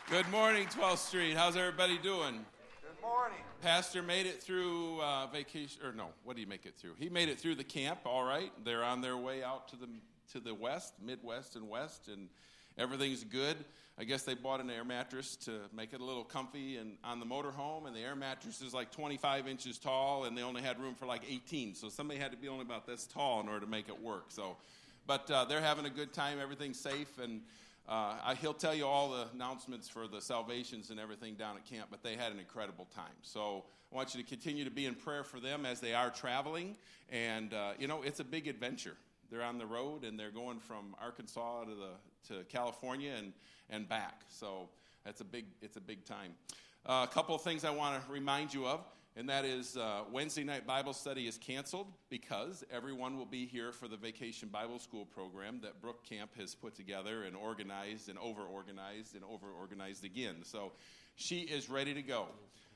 Good morning, 12th Street. How's everybody doing? Good morning. Pastor made it through vacation, or no, what did he make it through? He made it through the camp, all right. They're on their way out to the west, Midwest and west, and everything's good. I guess they bought an air mattress to make it a little comfy and on the motorhome, and the air mattress is like 25 inches tall, and they only had room for like 18, so somebody had to be only about this tall in order to make it work. But they're having a good time. Everything's safe, and he'll tell you all the announcements for the salvations and everything down at camp, but they had an incredible time. So I want you to continue to be in prayer for them as they are traveling. And, it's a big adventure. They're on the road, and they're going from Arkansas to California and back. So it's a big time. A couple of things I want to remind you of. And that is Wednesday night Bible study is canceled because everyone will be here for the Vacation Bible School program that Brook Camp has put together and organized and over-organized again. So she is ready to go.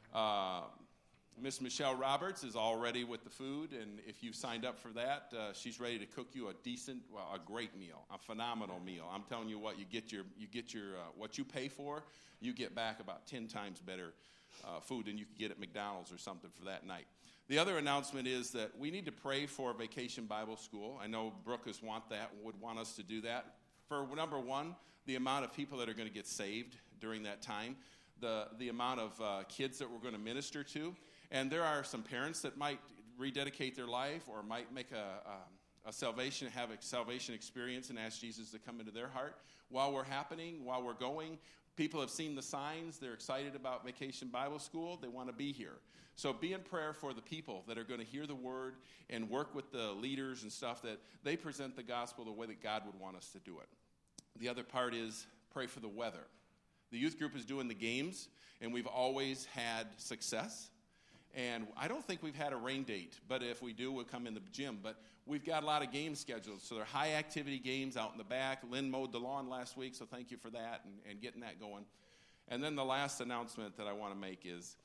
Miss Michelle Roberts is all ready with the food, and if you've signed up for that, she's ready to cook you a great meal, a phenomenal meal. I'm telling you what, you get your what you pay for, you get back about 10 times better food than you could get at McDonald's or something for that night. The other announcement is that we need to pray for Vacation Bible School. I know Brooke would want us to do that. For number one, the amount of people that are going to get saved during that time, the amount of kids that we're going to minister to, and there are some parents that might rededicate their life or might make have a salvation experience and ask Jesus to come into their heart. While we're going, people have seen the signs. They're excited about Vacation Bible School. They want to be here. So be in prayer for the people that are going to hear the word and work with the leaders and stuff that they present the gospel the way that God would want us to do it. The other part is pray for the weather. The youth group is doing the games, and we've always had success. And I don't think we've had a rain date, but if we do, we'll come in the gym. But we've got a lot of games scheduled, so they're high-activity games out in the back. Lynn mowed the lawn last week, so thank you for that and getting that going. And then the last announcement that I want to make is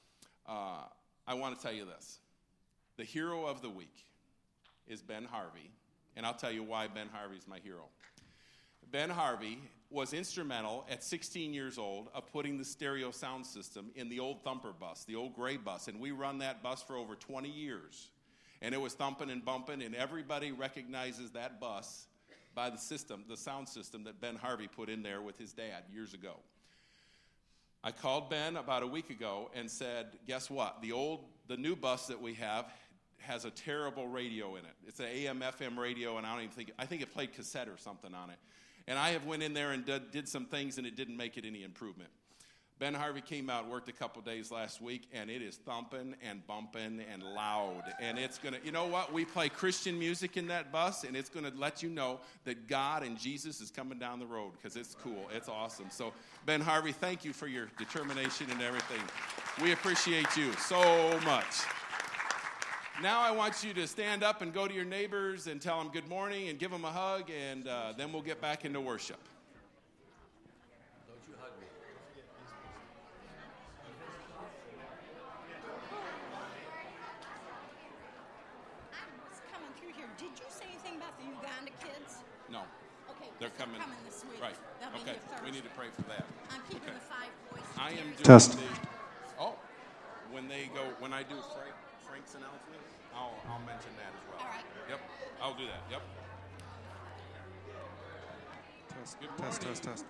I want to tell you this. The hero of the week is Ben Harvey, and I'll tell you why Ben Harvey is my hero. Ben Harvey was instrumental at 16 years old of putting the stereo sound system in the old Thumper bus, the old gray bus, and we run that bus for over 20 years. And it was thumping and bumping, and everybody recognizes that bus by the sound system that Ben Harvey put in there with his dad years ago. I called Ben about a week ago and said, guess what? The new bus that we have has a terrible radio in it. It's an AM/FM radio, and I think it played cassette or something on it. And I have went in there and did some things, and it didn't make it any improvement. Ben Harvey came out, worked a couple days last week, and it is thumping and bumping and loud. And it's going to, you know what? We play Christian music in that bus, and it's going to let you know that God and Jesus is coming down the road because it's cool. It's awesome. So, Ben Harvey, thank you for your determination and everything. We appreciate you so much. Now I want you to stand up and go to your neighbors and tell them good morning and give them a hug, and then we'll get back into worship. Don't you hug me. I was coming through here. Did you say anything about the Uganda kids? No. Okay. They're coming this week. Right. They'll be Okay. here Thursday. We need to pray for that. I'm keeping the 5 boys. I am doing Test. when I do Frank's announcement, I'll mention that as well. All right. Yep. I'll do that. Yep. Test.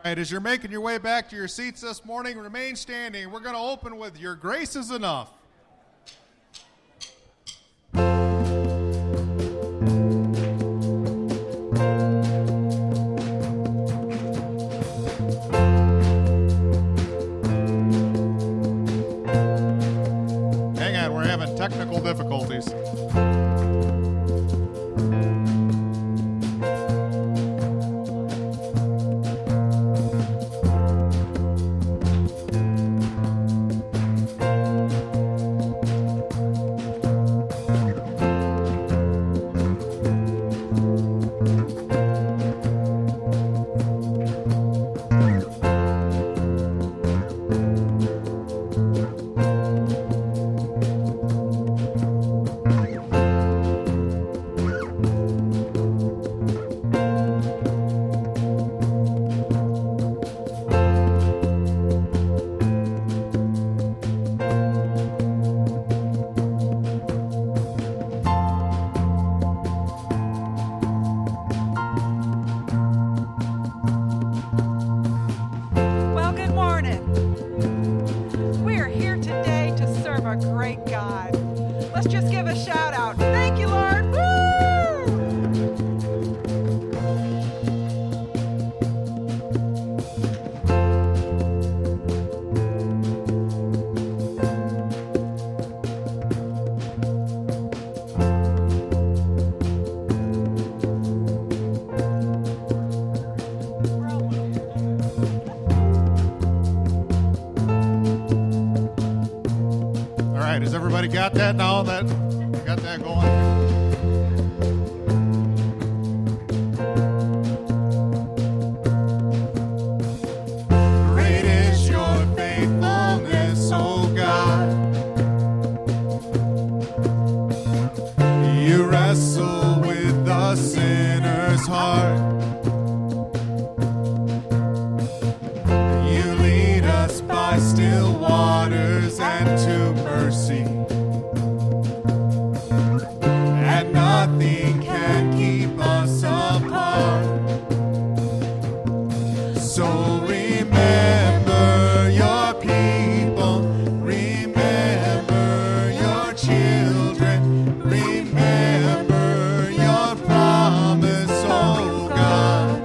right, as you're making your way back to your seats this morning, remain standing. We're going to open with Your Grace is Enough. Hang on, we're having technical difficulties. Got that now? Got that going? Great is your faithfulness, O God. You wrestle with the sinner's heart. You lead us by still waters and to mercy. Nothing can keep us apart. So remember your people, remember your children, remember your promise, oh God.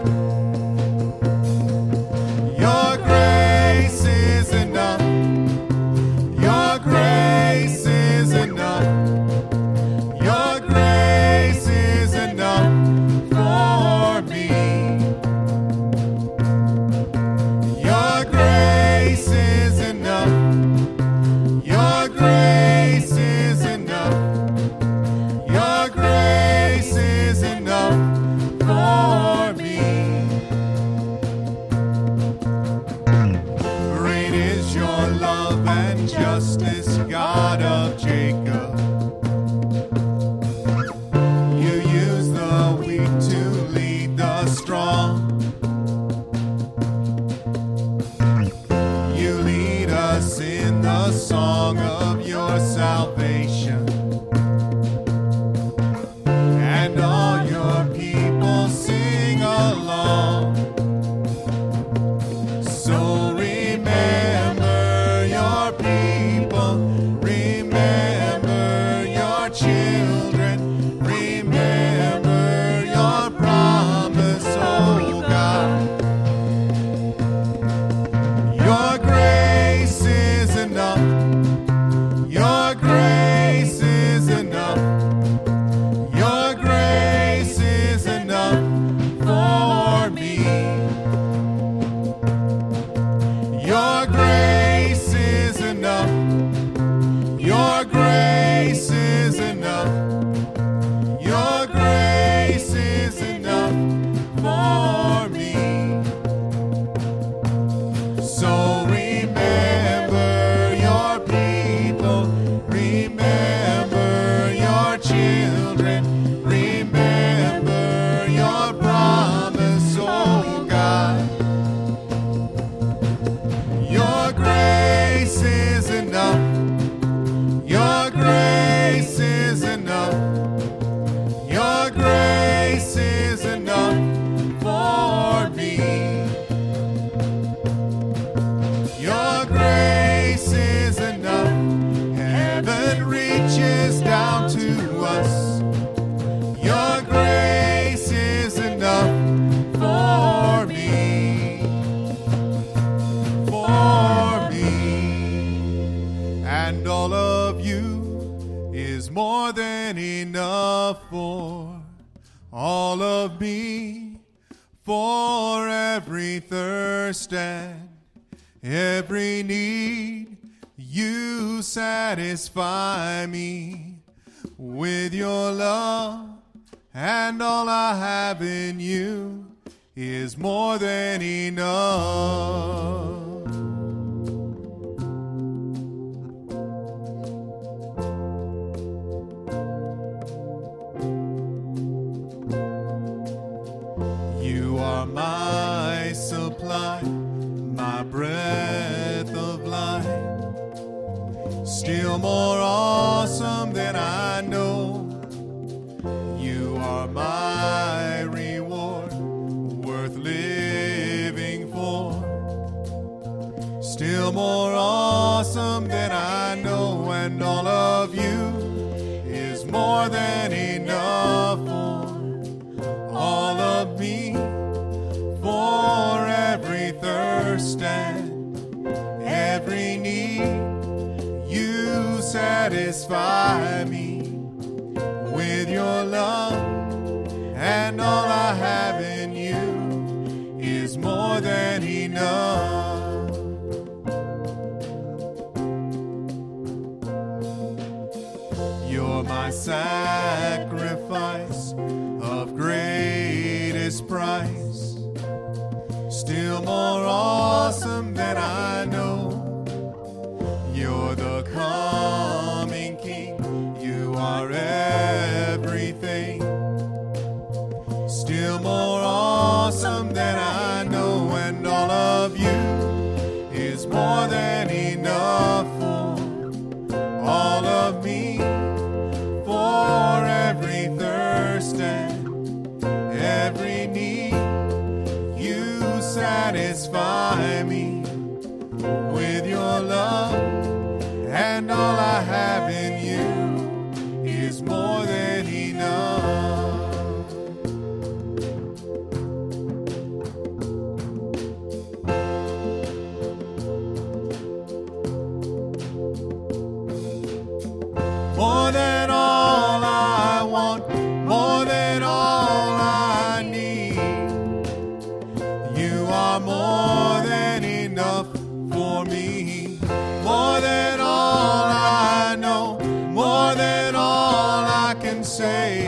Your grace is enough. Your grace is enough. Your grace is enough for me. Your grace is enough. Your grace is enough. Your grace is enough for me. Great is your love and justice, God of Jacob. You lead us in the song of your salvation, and all your people sing along. So remember your people, remember your children, remember your promise, oh enough for all of me, for every thirst and every need. You satisfy me with your love, and all I have in you is more than enough. You are my supply, my breath of life, still more awesome than I know. You are my reward, worth living for, still more awesome than I know, and all of you is more than enough for all of me, for every thirst and every need. You satisfy me with your love, and all I have in you is more than enough. You're my sacrifice of greatest price, still more awesome than I know. You're the coming King, you are everything, still more awesome than I know, and all of you is more than enough for all of me, for every thirst and every need. You satisfy me with your love, and all I have in you is more than enough. More than all I want, more than all I need. You are more than enough for me, more than all I know, more than all I can say.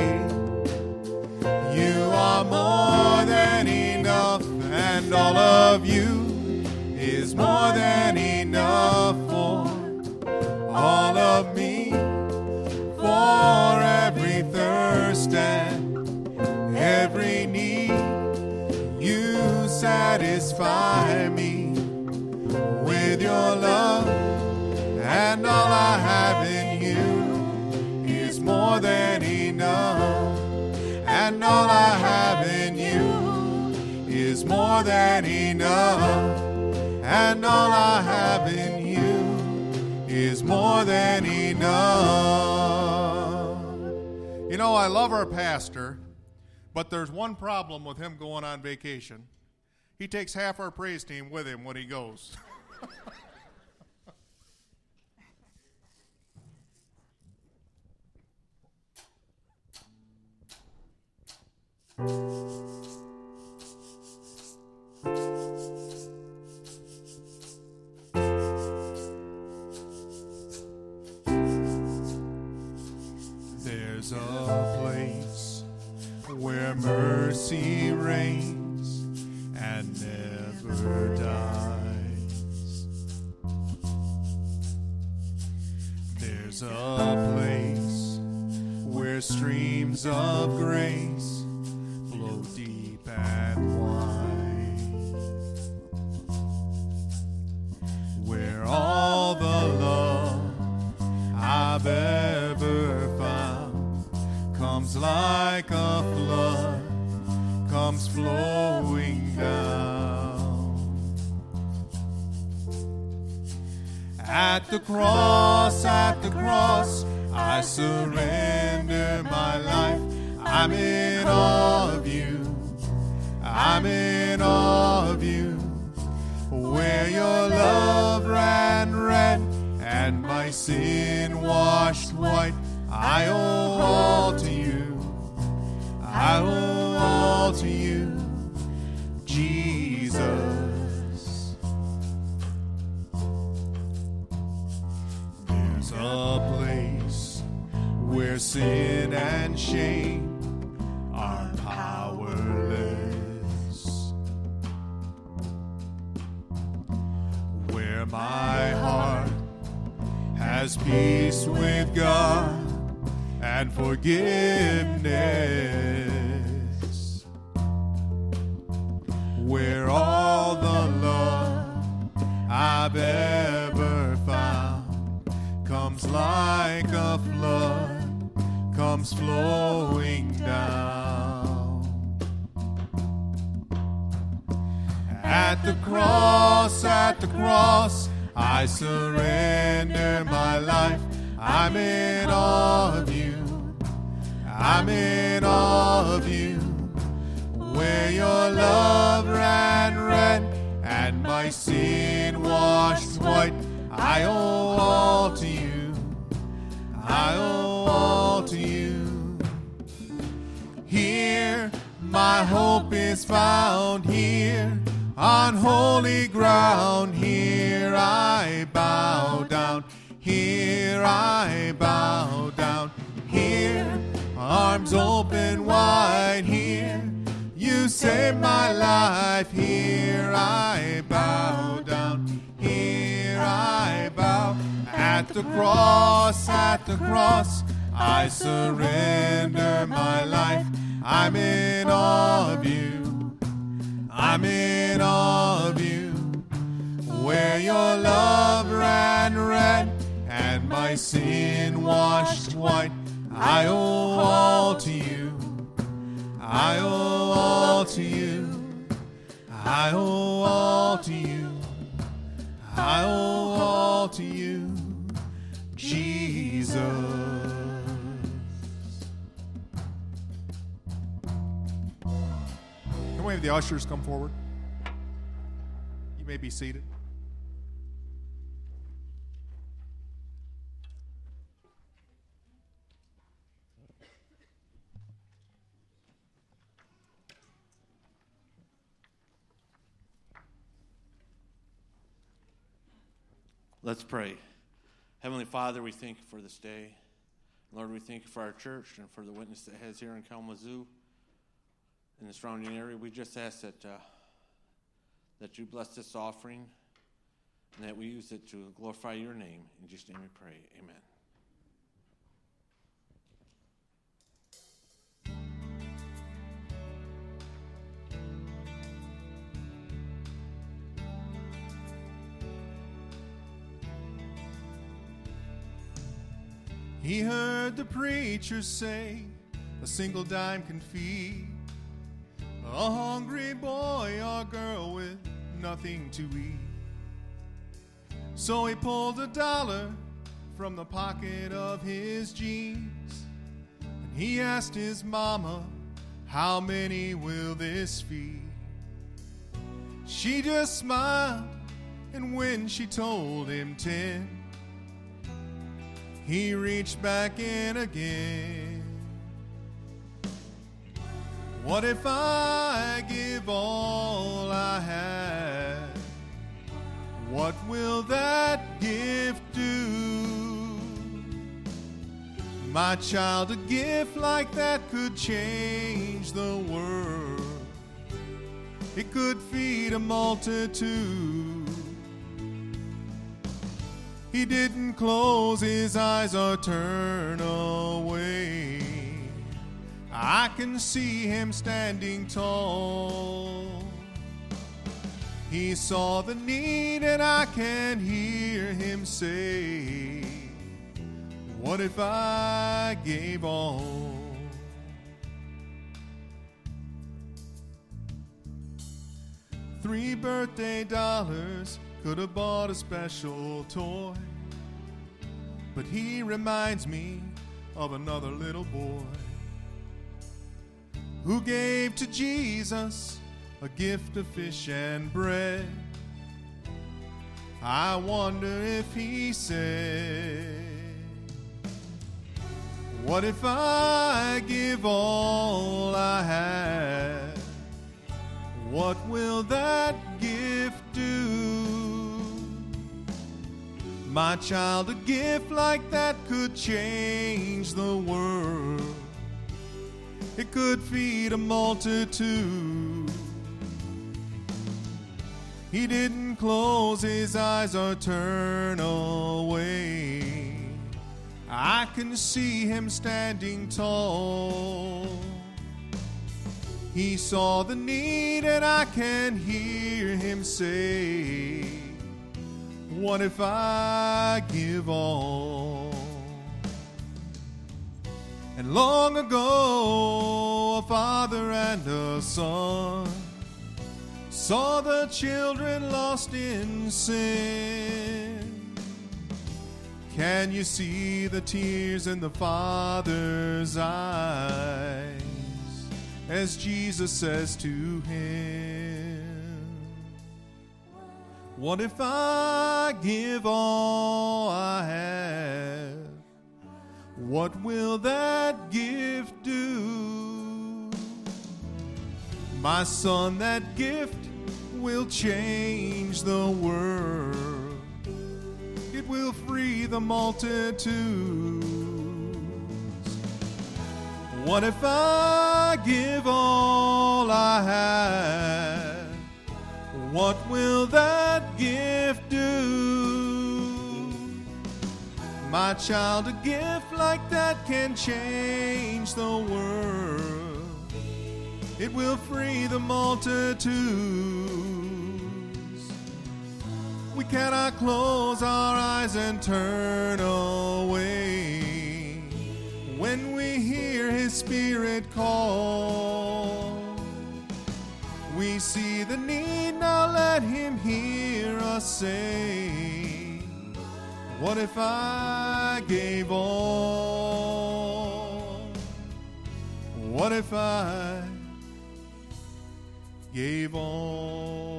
You are more than enough, and all of you is more than enough for all of me, for every thirst and every need. You satisfy me with your love, and all I have in you is more than enough, and all I have in you is more than enough, and all I have in you is more than enough. You know, I love our pastor, but there's one problem with him going on vacation. He takes half our praise team with him when he goes. There's a place where mercy reigns and never dies. There's a place where streams of grace flow deep and wide, where all the love I've ever found comes like a flood, comes flowing down. At the cross, I surrender my life. I'm in awe of you, I'm in awe of you. Where your love ran red and my sin washed white, I owe all to you. I owe all to you, Jesus. There's a place where sin and shame are powerless, where my heart has peace with God and forgiveness, where all the love I've ever found comes like a flood, comes flowing down. At the cross, I surrender my life. I'm in awe of you. I'm in awe of you. Where your love ran red and my sin washed white. I owe all to you. I owe all to you. Here my hope is found. Here on holy ground. Here I bow down. Here I bow down. Here, arms open wide. Here, you saved my life. Here I bow down. Here I bow. At the cross, I surrender my life. I'm in awe of you. I'm in awe of you. Where your love ran red and my sin washed white. I owe all to you. I owe all to you. I owe all to you. I owe all to you, Jesus. Can we have the ushers come forward? You may be seated. Let's pray. Heavenly Father, we thank you for this day. Lord, we thank you for our church and for the witness that it has here in Kalamazoo and the surrounding area. We just ask that you bless this offering and that we use it to glorify your name. In Jesus' name we pray. Amen. He heard the preacher say a single dime can feed a hungry boy or girl with nothing to eat. So he pulled $1 from the pocket of his jeans and he asked his mama, how many will this feed? She just smiled, and when she told him 10, he reached back in again. What if I give all I have? What will that gift do? My child, a gift like that could change the world. It could feed a multitude. He didn't close his eyes or turn away. I can see him standing tall. He saw the need and I can hear him say, what if I gave all? $3 birthday dollars could have bought a special toy, but he reminds me of another little boy who gave to Jesus a gift of fish and bread. I wonder if he said, What if I give all I have? What will that gift do? My child, a gift like that could change the world. It could feed a multitude. He didn't close his eyes or turn away. I can see him standing tall. He saw the need, and I can hear him say, what if I give all? And long ago, a father and a son saw the children lost in sin. Can you see the tears in the Father's eyes as Jesus says to him, what if I give all I have? What will that gift do? My son, that gift will change the world. It will free the multitudes. What if I give all I have? What will that gift do? My child, a gift like that can change the world. It will free the multitudes. We cannot close our eyes and turn away when we hear His Spirit call. We see the need, now let Him hear us say, what if I gave all? What if I gave all?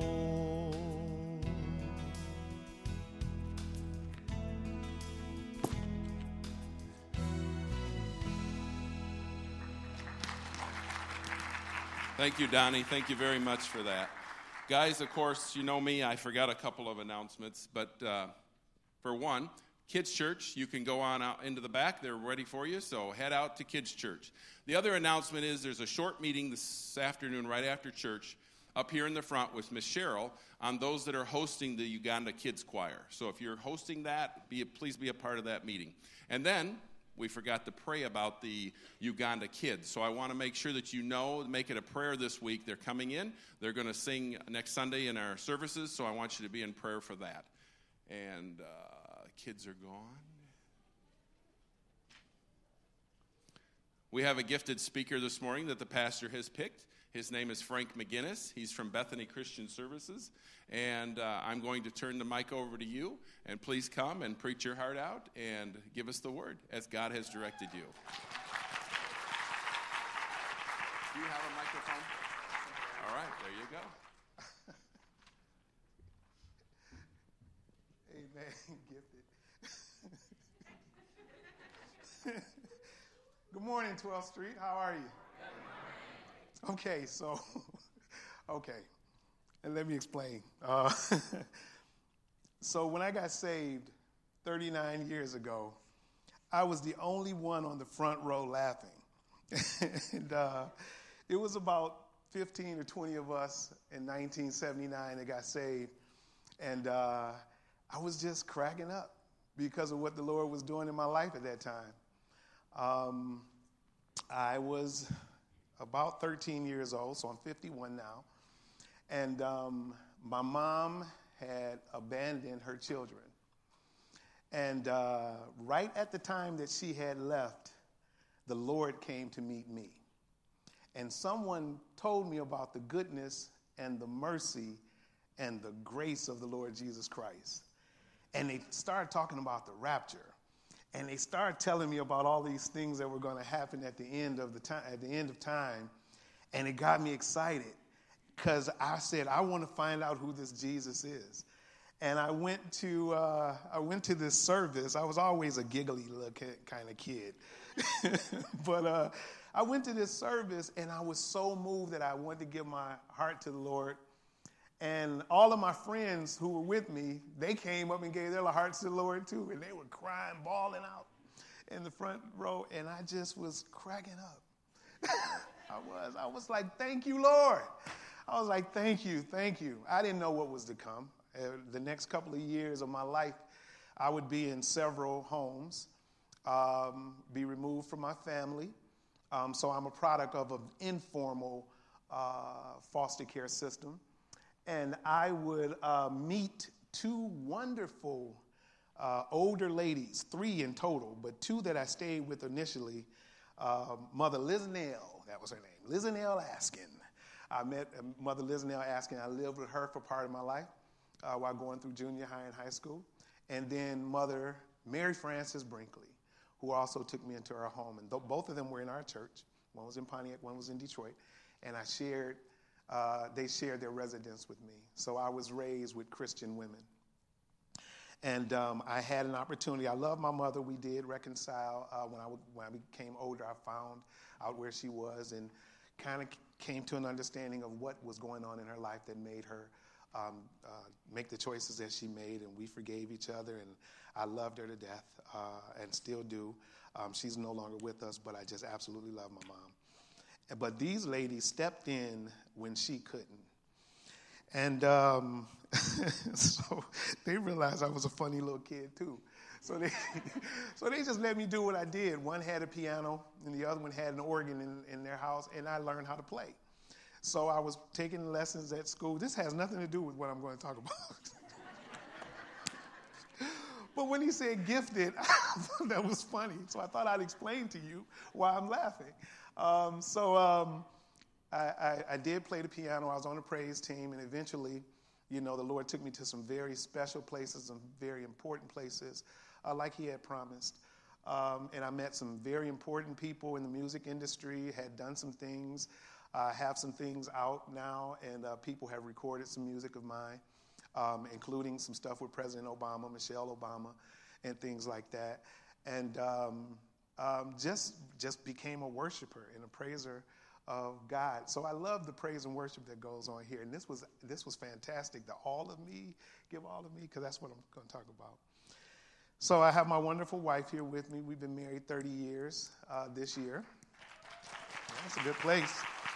Thank you, Donnie. Thank you very much for that. Guys, of course, you know me. I forgot a couple of announcements. But for one, Kids Church, you can go on out into the back. They're ready for you, so head out to Kids Church. The other announcement is there's a short meeting this afternoon right after church up here in the front with Miss Cheryl on those that are hosting the Uganda Kids Choir. So if you're hosting that, please be a part of that meeting. And then we forgot to pray about the Uganda kids. So I want to make sure that you know, make it a prayer this week. They're coming in. They're going to sing next Sunday in our services, so I want you to be in prayer for that. And kids are gone. We have a gifted speaker this morning that the pastor has picked. His name is Frank McGinnis. He's from Bethany Christian Services. And I'm going to turn the mic over to you. And please come and preach your heart out and give us the word as God has directed you. Do you have a microphone? All right, there you go. Amen. Gifted. Good morning, 12th Street. How are you? Okay, and let me explain. So when I got saved 39 years ago, I was the only one on the front row laughing. And it was about 15 or 20 of us in 1979 that got saved. And I was just cracking up because of what the Lord was doing in my life at that time. I was about 13 years old, so I'm 51 now. And my mom had abandoned her children. And right at the time that she had left, the Lord came to meet me. And someone told me about the goodness and the mercy and the grace of the Lord Jesus Christ. And they started talking about the rapture. And they started telling me about all these things that were going to happen at the end of time. And it got me excited because I said, I want to find out who this Jesus is. And I went to this service. I was always a giggly little kind of kid. But I went to this service, and I was so moved that I wanted to give my heart to the Lord. And all of my friends who were with me, they came up and gave their hearts to the Lord too. And they were crying, bawling out in the front row. And I just was cracking up. I was like, thank you, Lord. I was like, thank you. I didn't know what was to come. The next couple of years of my life, I would be in several homes, be removed from my family. So I'm a product of an informal foster care system. And I would meet two wonderful older ladies, 3 in total, but 2 that I stayed with initially. Mother Liznell, that was her name, Liznell Askin. I met Mother Liznell Askin. I lived with her for part of my life while going through junior high and high school. And then Mother Mary Frances Brinkley, who also took me into her home. And both of them were in our church. One was in Pontiac, one was in Detroit. And they shared their residence with me. So I was raised with Christian women. And I had an opportunity. I love my mother. We did reconcile. When I became older, I found out where she was and kind of came to an understanding of what was going on in her life that made her make the choices that she made. And we forgave each other. And I loved her to death and still do. She's no longer with us, but I just absolutely love my mom. But these ladies stepped in when she couldn't. And so they realized I was a funny little kid, too. So they just let me do what I did. One had a piano, and the other one had an organ in their house, and I learned how to play. So I was taking lessons at school. This has nothing to do with what I'm going to talk about. But when he said gifted, I thought that was funny. So I thought I'd explain to you why I'm laughing. I did play the piano. I was on the praise team, and eventually, the Lord took me to some very special places, some very important places, like he had promised. And I met some very important people in the music industry, had done some things, have some things out now, and people have recorded some music of mine, including some stuff with President Obama, Michelle Obama, and things like that. And just became a worshiper and a praiser of God. So I love the praise and worship that goes on here. And this was fantastic. The all of me, give all of me, because that's what I'm going to talk about. So I have my wonderful wife here with me. We've been married 30 years this year. That's a good place.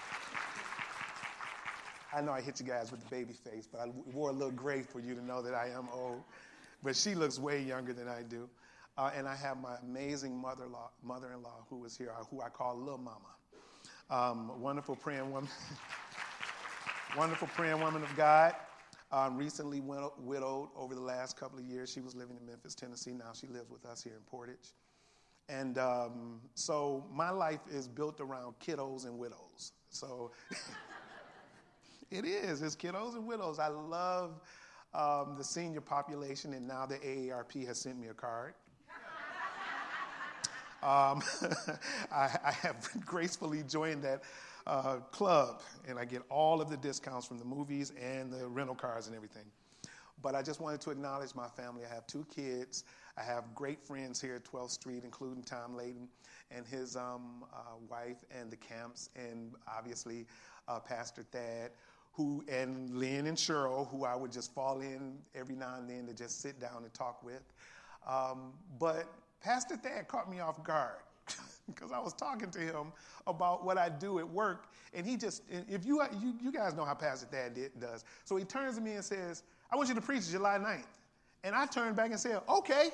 I know I hit you guys with the baby face, but I wore a little gray for you to know that I am old. But she looks way younger than I do. And I have my amazing mother-in-law who is here, who I call Lil Mama. Wonderful praying woman. Wonderful praying woman of God. Recently widowed over the last couple of years. She was living in Memphis, Tennessee. Now she lives with us here in Portage. And so my life is built around kiddos and widows. So it is. It's kiddos and widows. I love the senior population, and now the AARP has sent me a card. I have gracefully joined that club, and I get all of the discounts from the movies and the rental cars and everything. But I just wanted to acknowledge my family. I have 2 kids. I have great friends here at 12th Street, including Tom Layden and his wife and the Camps, and obviously Pastor Thad, and Lynn and Cheryl, who I would just fall in every now and then to just sit down and talk with. But Pastor Thad caught me off guard because I was talking to him about what I do at work, and he just, if you guys know how Pastor Thad does. So he turns to me and says, "I want you to preach July 9th. And I turned back and said, "Okay."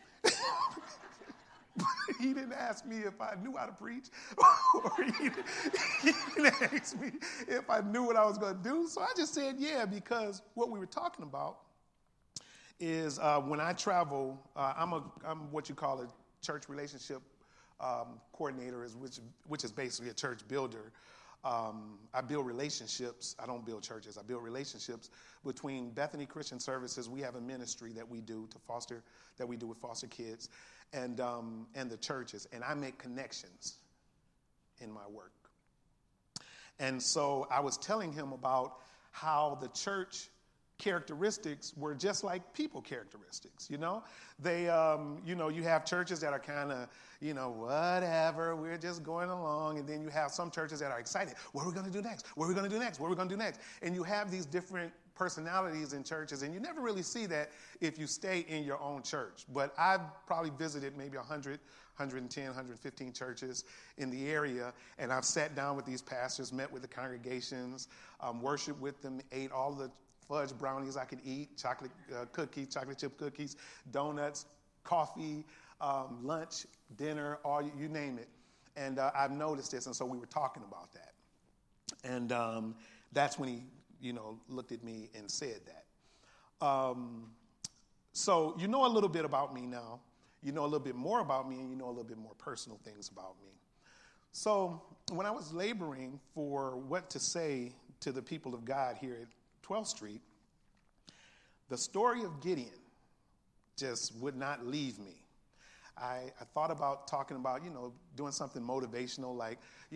He didn't ask me if I knew how to preach, or he didn't ask me if I knew what I was going to do. So I just said, yeah, because what we were talking about is when I travel, I'm what you call a church relationship coordinator, which is basically a church builder. I build relationships. I don't build churches. I build relationships between Bethany Christian Services. We have a ministry that we do with foster kids, and the churches. And I make connections in my work. And so I was telling him about how the church characteristics were just like people characteristics, you know? They, you have churches that are kind of, whatever, we're just going along. And then you have some churches that are excited. What are we going to do next? What are we going to do next? What are we going to do next? And you have these different personalities in churches, and you never really see that if you stay in your own church. But I've probably visited maybe 100, 110, 115 churches in the area, and I've sat down with these pastors, met with the congregations, worshiped with them, ate all the fudge brownies I could eat, chocolate cookies, chocolate chip cookies, donuts, coffee, lunch, dinner, all you name it. And I've noticed this, and so we were talking about that. And that's when he, looked at me and said that. So you know a little bit about me now. You know a little bit more about me, and you know a little bit more personal things about me. So when I was laboring for what to say to the people of God here at 12th Street, the story of Gideon just would not leave me. I thought about talking about, doing something motivational like,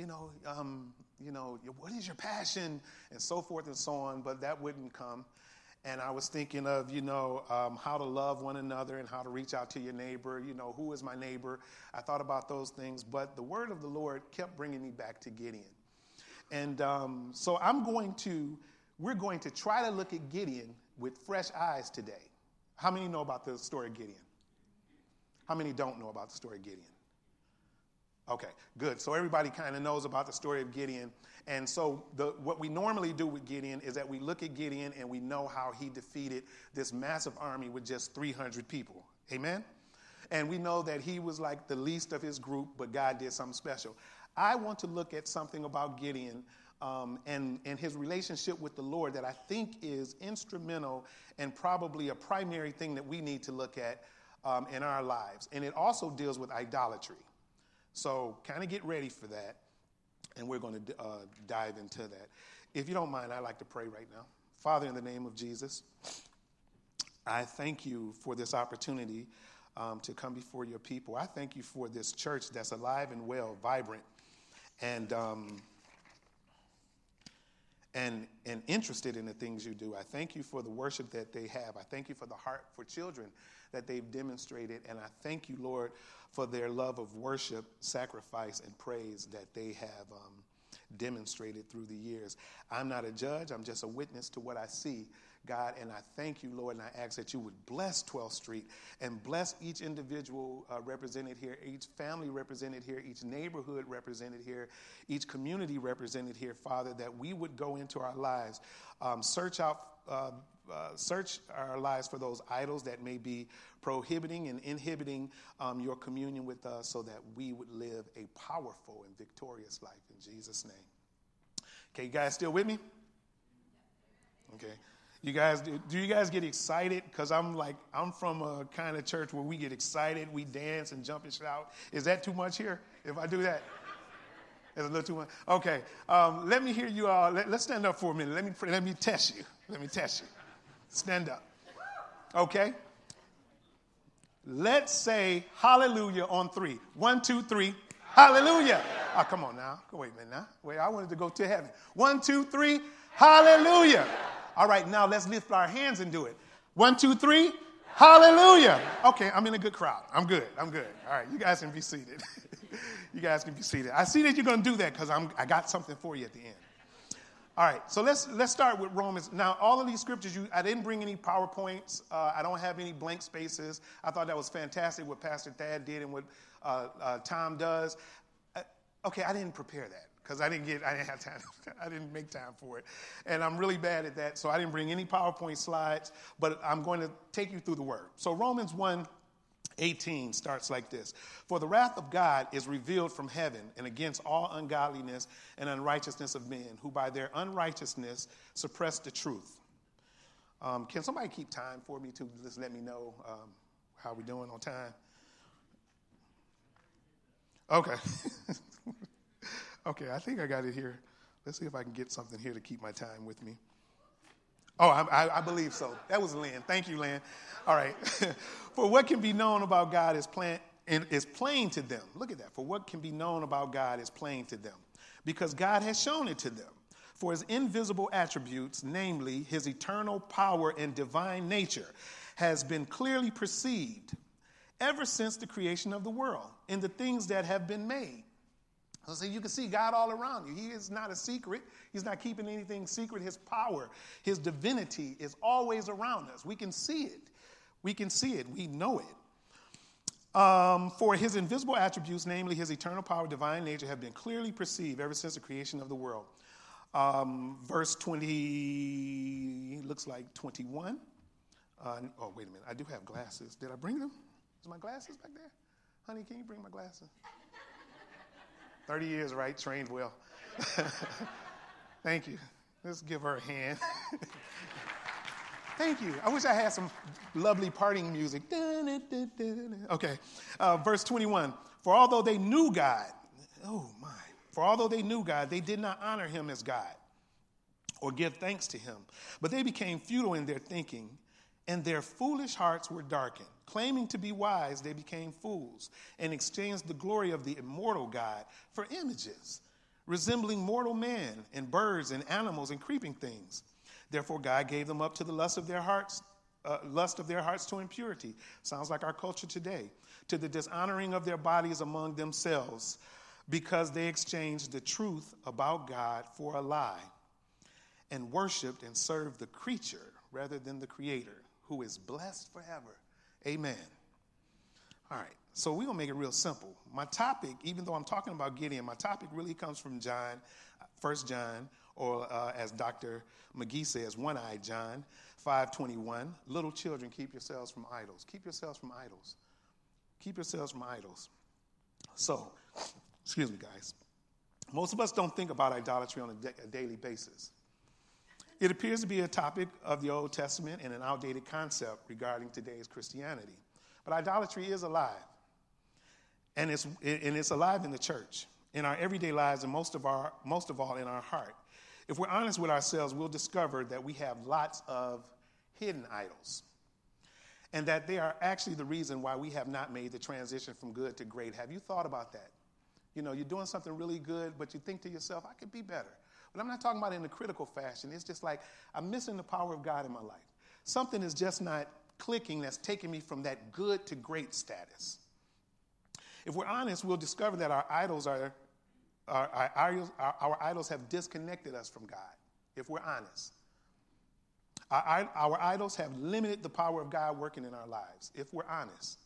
what is your passion and so forth and so on, but that wouldn't come. And I was thinking of, how to love one another and how to reach out to your neighbor, who is my neighbor. I thought about those things, but the word of the Lord kept bringing me back to Gideon. And so we're going to try to look at Gideon with fresh eyes today. How many know about the story of Gideon? How many don't know about the story of Gideon? Okay, good. So everybody kind of knows about the story of Gideon. And so what we normally do with Gideon is that we look at Gideon and we know how he defeated this massive army with just 300 people. Amen? And we know that he was like the least of his group, but God did something special. I want to look at something about Gideon and his relationship with the Lord that I think is instrumental and probably a primary thing that we need to look at in our lives. And it also deals with idolatry. So kind of get ready for that, and we're going to dive into that. If you don't mind, I'd like to pray right now. Father, in the name of Jesus, I thank you for this opportunity to come before your people. I thank you for this church that's alive and well, vibrant, and interested in the things you do. I thank you for the worship that they have. I thank you for the heart for children that they've demonstrated. And I thank you, Lord, for their love of worship, sacrifice, and praise that they have demonstrated through the years. I'm not a judge. I'm just a witness to what I see, God. And I thank you, Lord, and I ask that you would bless 12th Street and bless each individual represented here, each family represented here, each neighborhood represented here, each community represented here, Father, that we would go into our lives, search our lives for those idols that may be prohibiting and inhibiting your communion with us so that we would live a powerful and victorious life in Jesus' name. Okay, you guys still with me? Okay. Do you guys get excited? Because I'm from a kind of church where we get excited, we dance and jump and shout. Is that too much here if I do that? It's a little too much. Okay. Let me hear you all. Let's stand up for a minute. Let me test you. Stand up. Okay. Let's say hallelujah on 3. 1, 2, 3. Hallelujah. Oh, come on now. Wait a minute now. Wait, I wanted to go to heaven. 1, 2, 3. Hallelujah. All right, now let's lift our hands and do it. 1, 2, 3. Hallelujah. Okay, I'm in a good crowd. I'm good. All right, you guys can be seated. I see that you're going to do that because I got something for you at the end. All right, so let's start with Romans. Now, all of these scriptures, I didn't bring any PowerPoints. I don't have any blank spaces. I thought that was fantastic what Pastor Thad did and what Tom does. Okay, I didn't prepare that because I didn't have time. I didn't make time for it. And I'm really bad at that, so I didn't bring any PowerPoint slides, but I'm going to take you through the word. So Romans 1:18 starts like this. For the wrath of God is revealed from heaven and against all ungodliness and unrighteousness of men, who by their unrighteousness suppress the truth. Can somebody keep time for me to just let me know how we're doing on time? Okay. Okay, I think I got it here. Let's see if I can get something here to keep my time with me. Oh, I believe so. That was Lynn. Thank you, Lynn. All right. For what can be known about God is plain to them. Look at that. For what can be known about God is plain to them, because God has shown it to them. For his invisible attributes, namely his eternal power and divine nature, has been clearly perceived ever since the creation of the world in the things that have been made. So you can see God all around you. He is not a secret. He's not keeping anything secret. His power, his divinity is always around us. We can see it. We can see it. We know it. For his invisible attributes, namely his eternal power, divine nature, have been clearly perceived ever since the creation of the world. Verse 20, looks like 21. Oh, wait a minute. I do have glasses. Did I bring them? Is my glasses back there? Honey, can you bring my glasses? 30 years, right? Trained well. Thank you. Let's give her a hand. Thank you. I wish I had some lovely parting music. Okay. Verse 21. For although they knew God, they did not honor him as God or give thanks to him. But they became futile in their thinking, and their foolish hearts were darkened. Claiming to be wise, they became fools and exchanged the glory of the immortal God for images, resembling mortal men and birds and animals and creeping things. Therefore, God gave them up to the lust of their hearts to impurity. Sounds like our culture today. To the dishonoring of their bodies among themselves, because they exchanged the truth about God for a lie and worshiped and served the creature rather than the Creator, who is blessed forever. Amen. All right, so we're going to make it real simple. My topic, even though I'm talking about Gideon, my topic really comes from John, 1 John, or as Dr. McGee says, one-eyed John, 5:21. Little children, keep yourselves from idols. Keep yourselves from idols. Keep yourselves from idols. So, excuse me, guys. Most of us don't think about idolatry on a daily basis. It appears to be a topic of the Old Testament and an outdated concept regarding today's Christianity. But idolatry is alive. And it's alive in the church, in our everyday lives, and most of all in our heart. If we're honest with ourselves, we'll discover that we have lots of hidden idols. And that they are actually the reason why we have not made the transition from good to great. Have you thought about that? You know, you're doing something really good, but you think to yourself, I could be better. But I'm not talking about it in a critical fashion. It's just like I'm missing the power of God in my life. Something is just not clicking that's taking me from that good to great status. If we're honest, we'll discover that our idols have disconnected us from God, if we're honest. Our idols have limited the power of God working in our lives, if we're honest.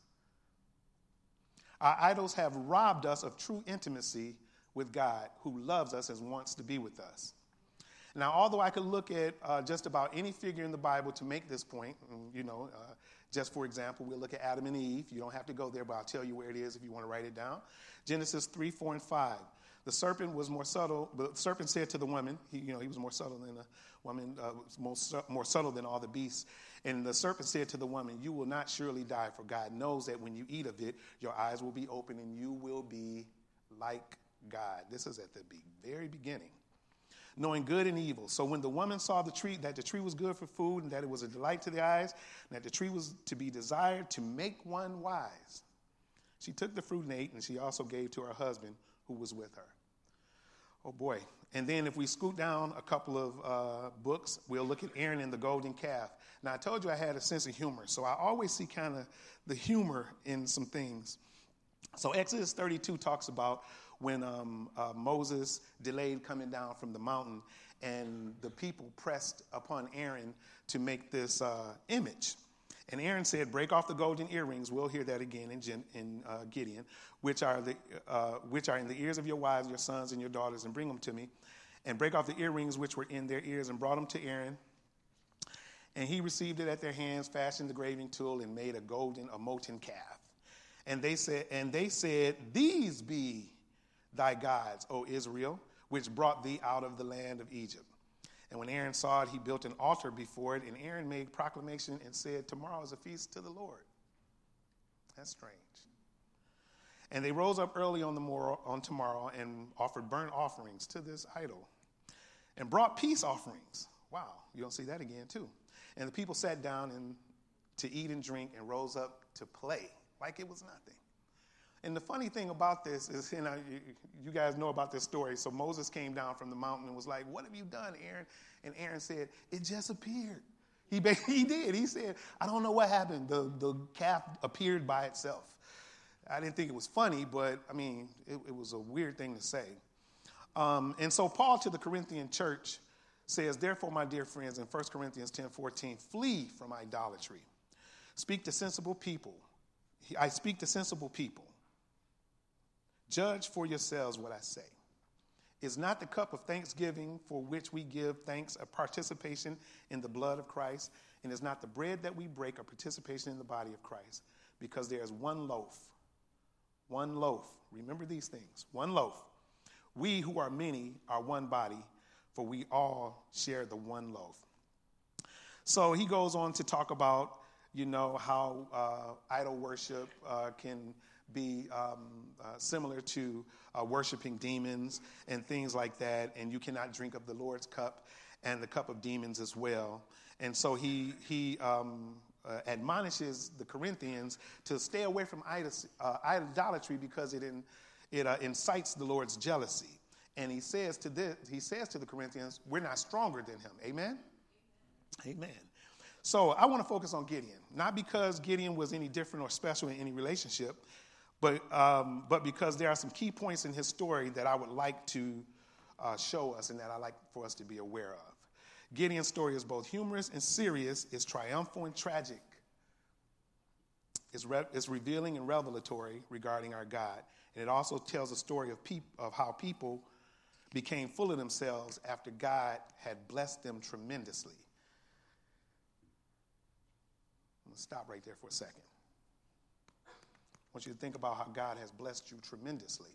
Our idols have robbed us of true intimacy with God, who loves us and wants to be with us. Now, although I could look at just about any figure in the Bible to make this point, just for example, we'll look at Adam and Eve. You don't have to go there, but I'll tell you where it is if you want to write it down. Genesis 3, 4, and 5. The serpent was more subtle, but the serpent said to the woman, he was more subtle than the woman, more subtle than all the beasts. And the serpent said to the woman, you will not surely die, for God knows that when you eat of it, your eyes will be open and you will be like God. This is at the very beginning. Knowing good and evil. So when the woman saw that the tree was good for food and that it was a delight to the eyes, and that the tree was to be desired to make one wise, she took the fruit and ate, and she also gave to her husband who was with her. Oh boy. And then if we scoot down a couple of books, we'll look at Aaron and the golden calf. Now I told you I had a sense of humor, so I always see kind of the humor in some things. So Exodus 32 talks about when Moses delayed coming down from the mountain, and the people pressed upon Aaron to make this image. And Aaron said, break off the golden earrings. We'll hear that again in Gideon, which are in the ears of your wives, your sons, and your daughters, and bring them to me. And break off the earrings which were in their ears, and brought them to Aaron. And he received it at their hands, fashioned the graving tool, and made a molten calf. And they said, these be thy gods, O Israel, which brought thee out of the land of Egypt. And when Aaron saw it, he built an altar before it, and Aaron made proclamation and said, tomorrow is a feast to the Lord. That's strange. And they rose up early on tomorrow and offered burnt offerings to this idol and brought peace offerings. Wow, you don't see that again too. And the people sat down to eat and drink and rose up to play like it was nothing. And the funny thing about this is, you guys know about this story. So Moses came down from the mountain and was like, "What have you done, Aaron?" And Aaron said, "It just appeared." He did. He said, "I don't know what happened. The calf appeared by itself." I didn't think it was funny, but I mean, it was a weird thing to say. And so Paul to the Corinthian church says, "Therefore, my dear friends," in 1 Corinthians 10:14, "flee from idolatry. Speak to sensible people. I speak to sensible people. Judge for yourselves what I say. Is not the cup of thanksgiving for which we give thanks a participation in the blood of Christ? And is not the bread that we break a participation in the body of Christ? Because there is one loaf. One loaf. Remember these things. One loaf. We who are many are one body, for we all share the one loaf." So he goes on to talk about, how idol worship can be similar to worshiping demons and things like that. And you cannot drink of the Lord's cup and the cup of demons as well. And so he admonishes the Corinthians to stay away from idolatry because it incites the Lord's jealousy. And he says to the Corinthians, we're not stronger than him. Amen? Amen. So I want to focus on Gideon, not because Gideon was any different or special in any relationship, but because there are some key points in his story that I would like to show us and that I like for us to be aware of. Gideon's story is both humorous and serious. It's triumphal and tragic. It's revealing and revelatory regarding our God. And it also tells a story of how people became full of themselves after God had blessed them tremendously. I'm going to stop right there for a second. I want you to think about how God has blessed you tremendously.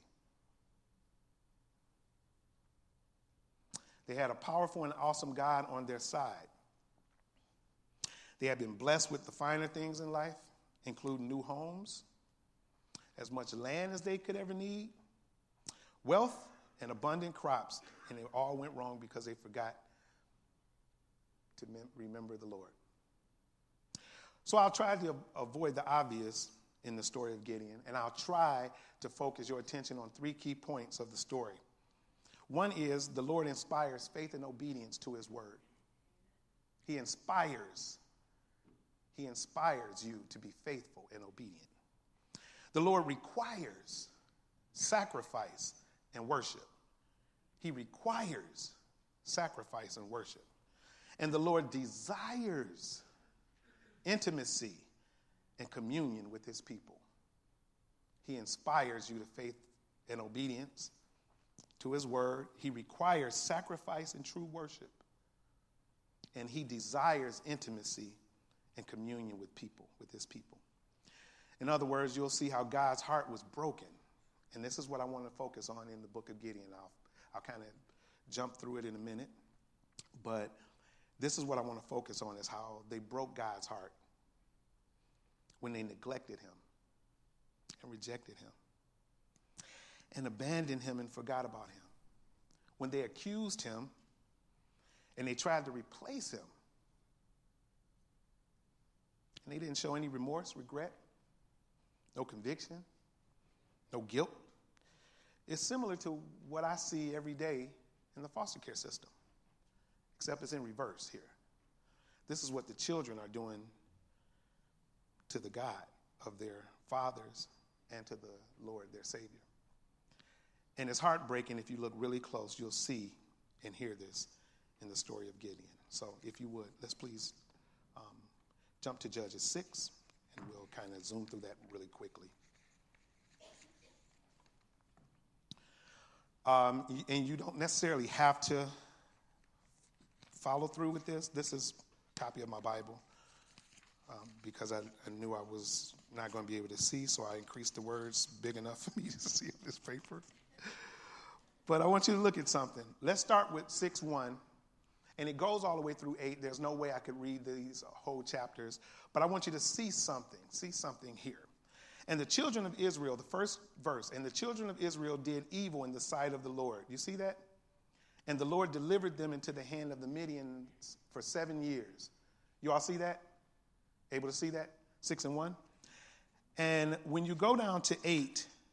They had a powerful and awesome God on their side. They had been blessed with the finer things in life, including new homes, as much land as they could ever need, wealth, and abundant crops. And it all went wrong because they forgot to remember the Lord. So I'll try to avoid the obvious in the story of Gideon, and I'll try to focus your attention on three key points of the story. One is the Lord inspires faith and obedience to his word. He inspires you to be faithful and obedient. The Lord requires sacrifice and worship. He requires sacrifice and worship. And the Lord desires intimacy and communion with his people. He inspires you to faith and obedience to his word. He requires sacrifice and true worship. And he desires intimacy and communion with his people. In other words, you'll see how God's heart was broken. And this is what I want to focus on in the book of Gideon. I'll kind of jump through it in a minute. But this is what I want to focus on, is how they broke God's heart when they neglected him and rejected him and abandoned him and forgot about him. When they accused him and they tried to replace him. And they didn't show any remorse, regret, no conviction, no guilt. It's similar to what I see every day in the foster care system, except it's in reverse here. This is what the children are doing to the God of their fathers and to the Lord, their Savior. And it's heartbreaking. If you look really close, you'll see and hear this in the story of Gideon. So if you would, let's please jump to Judges 6, and we'll kind of zoom through that really quickly. And you don't necessarily have to follow through with this. This is a copy of my Bible because I knew I was not going to be able to see, so I increased the words big enough for me to see on this paper. But I want you to look at something. Let's start with 6:1, and it goes all the way through 8. There's no way I could read these whole chapters, but I want you to see something here. And the children of Israel, the first verse, and the children of Israel did evil in the sight of the Lord. You see that? And the Lord delivered them into the hand of the Midians for 7 years. You all see that? Able to see that? 6 and 1? And when you go down to 8,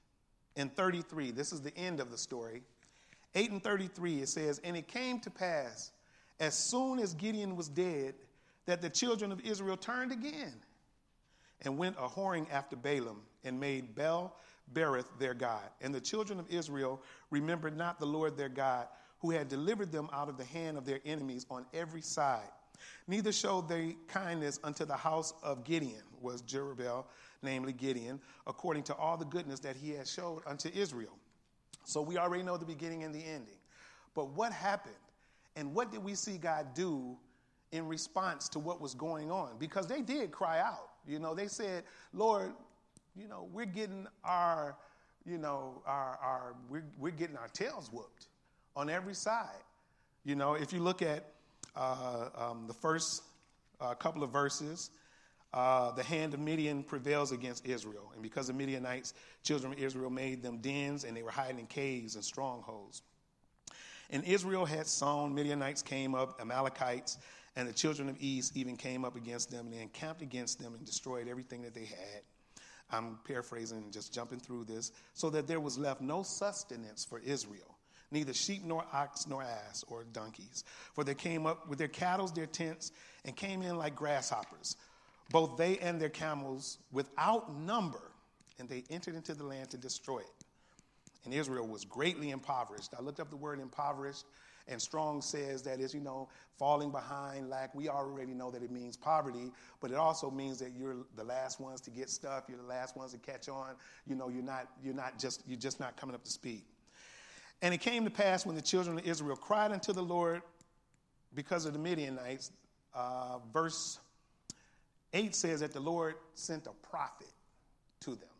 and 33. This is the end of the story. 8 and 33, it says, "And it came to pass, as soon as Gideon was dead, that the children of Israel turned again and went a-whoring after Balaam and made Baal-berith their god. And the children of Israel remembered not the Lord their God, who had delivered them out of the hand of their enemies on every side. Neither showed they kindness unto the house of Gideon," was Jerubbaal, namely Gideon, "according to all the goodness that he had showed unto Israel." So we already know the beginning and the ending. But what happened? And what did we see God do in response to what was going on? Because they did cry out. You know, they said, "Lord, you know, we're getting our, you know, we're getting our tails whooped on every side." You know, if you look at the first couple of verses, the hand of Midian prevails against Israel. And because the Midianites, children of Israel, made them dens, and they were hiding in caves and strongholds. And Israel had sown, Midianites came up, Amalekites, and the children of East even came up against them, and they encamped against them and destroyed everything that they had. I'm paraphrasing and just jumping through this. "So that there was left no sustenance for Israel, neither sheep nor ox nor ass or donkeys. For they came up with their cattle, their tents, and came in like grasshoppers, both they and their camels, without number, and they entered into the land to destroy it. And Israel was greatly impoverished." I looked up the word impoverished, and Strong says that is, you know, falling behind, lack. We already know that it means poverty, but it also means that you're the last ones to get stuff. You're the last ones to catch on. You know, you're just not coming up to speed. "And it came to pass when the children of Israel cried unto the Lord because of the Midianites," verse 8 says that the Lord sent a prophet to them.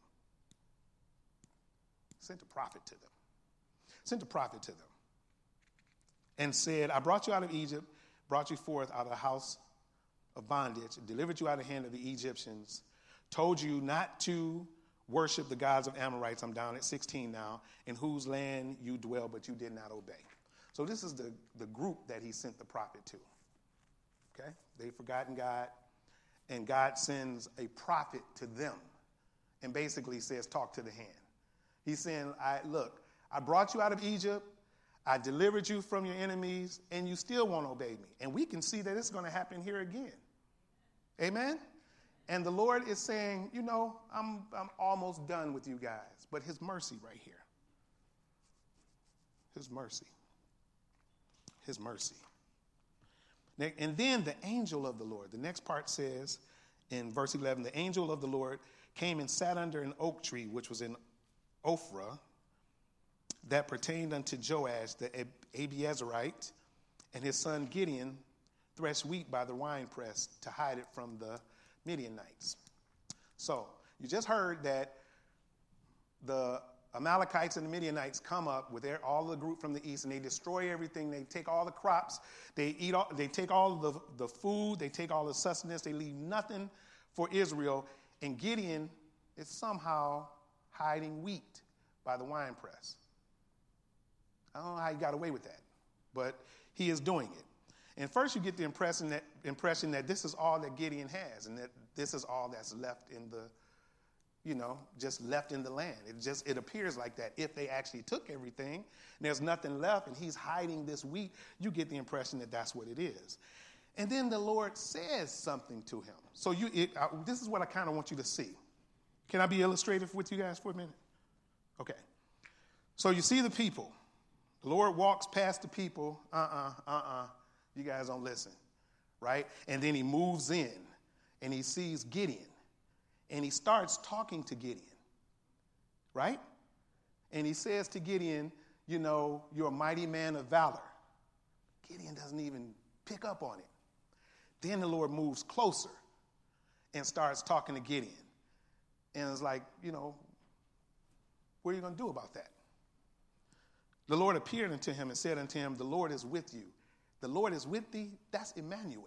Sent a prophet to them. Sent a prophet to them. And said, "I brought you out of Egypt, brought you forth out of the house of bondage, delivered you out of the hand of the Egyptians, told you not to worship the gods of Amorites." I'm down at 16 now. "In whose land you dwell, but you did not obey." So this is the group that he sent the prophet to. Okay? They've forgotten God, and God sends a prophet to them and basically says, talk to the hand. He's saying, I brought you out of Egypt. I delivered you from your enemies, and you still won't obey me. And we can see that it's going to happen here again. Amen? And the Lord is saying, you know, I'm almost done with you guys. But his mercy right here. His mercy. His mercy. And then the angel of the Lord. The next part says in verse 11, "The angel of the Lord came and sat under an oak tree, which was in Ophrah, that pertained unto Joash the Abiezrite, and his son Gideon threshed wheat by the winepress to hide it from the Midianites." So you just heard that the Amalekites and the Midianites come up with all the group from the east, and they destroy everything. They take all the crops. They take all the food. They take all the sustenance. They leave nothing for Israel. And Gideon is somehow hiding wheat by the winepress. I don't know how he got away with that, but he is doing it. And first you get the impression that this is all that Gideon has, and that this is all that's left in the, just left in the land. It appears like that. If they actually took everything, and there's nothing left, and he's hiding this wheat, you get the impression that that's what it is. And then the Lord says something to him. So this is what I kind of want you to see. Can I be illustrative with you guys for a minute? Okay. So you see the people. The Lord walks past the people. You guys don't listen, right? And then he moves in, and he sees Gideon, and he starts talking to Gideon, right? And he says to Gideon, you're a mighty man of valor. Gideon doesn't even pick up on it. Then the Lord moves closer and starts talking to Gideon. And it's like, what are you going to do about that? The Lord appeared unto him and said unto him, "The Lord is with you." The Lord is with thee, that's Emmanuel.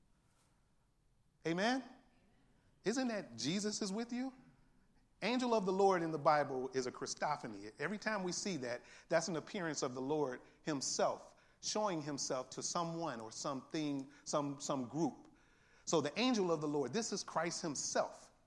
Amen? Isn't that Jesus is with you? Angel of the Lord in the Bible is a Christophany. Every time we see that, that's an appearance of the Lord himself, showing himself to someone or something, some group. So the angel of the Lord, this is Christ himself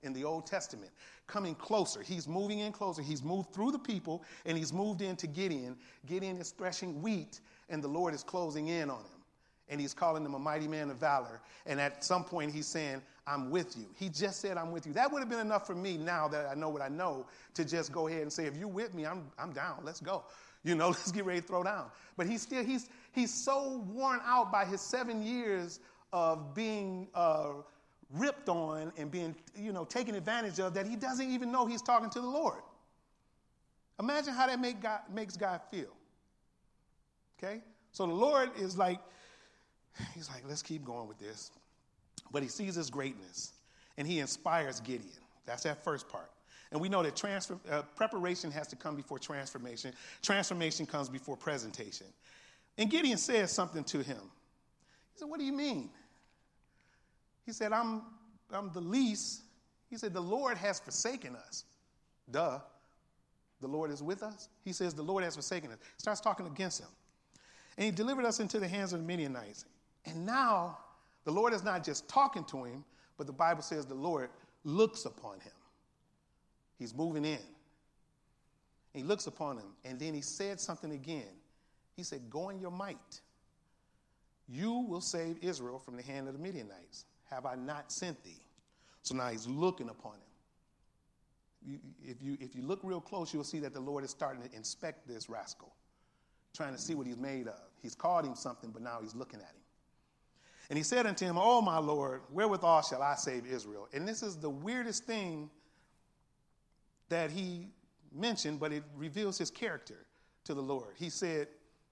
in the Old Testament, coming closer. He's moving in closer. He's moved through the people, and he's moved into Gideon. Gideon is threshing wheat, and the Lord is closing in on him. And he's calling him a mighty man of valor. And at some point, he's saying, I'm with you. He just said, I'm with you. That would have been enough for me now that I know what I know to just go ahead and say, if you're with me, I'm down. Let's go. Let's get ready to throw down. But he's so worn out by his 7 years of being ripped on and being, taken advantage of, that he doesn't even know he's talking to the Lord. Imagine how that makes God feel. Okay? So the Lord is like, he's like, let's keep going with this. But he sees his greatness, and he inspires Gideon. That's that first part. And we know that preparation has to come before transformation. Transformation comes before presentation. And Gideon says something to him. He said, what do you mean? He said, I'm the least. He said, the Lord has forsaken us. Duh. The Lord is with us. He says, the Lord has forsaken us. Starts talking against him. And he delivered us into the hands of the Midianites. And now the Lord is not just talking to him, but the Bible says the Lord looks upon him. He's moving in. He looks upon him. And then he said something again. He said, go in your might. You will save Israel from the hand of the Midianites. Have I not sent thee? So now he's looking upon him. If you look real close, you'll see that the Lord is starting to inspect this rascal, trying to see what he's made of. He's called him something, but now he's looking at him. And he said unto him, oh, my Lord, wherewithal shall I save Israel? And this is the weirdest thing that he mentioned, but it reveals his character to the Lord. He said,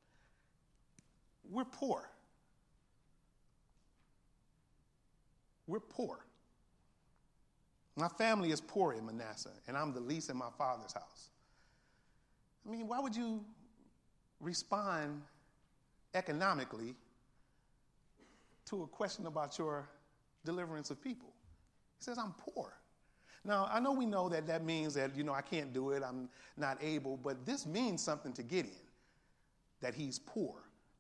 we're poor. We're poor. My family is poor in Manasseh, and I'm the least in my father's house. I mean, why would you respond economically to a question about your deliverance of people? He says, I'm poor. Now, I know we know that means that, I can't do it, I'm not able, but this means something to Gideon, that he's poor.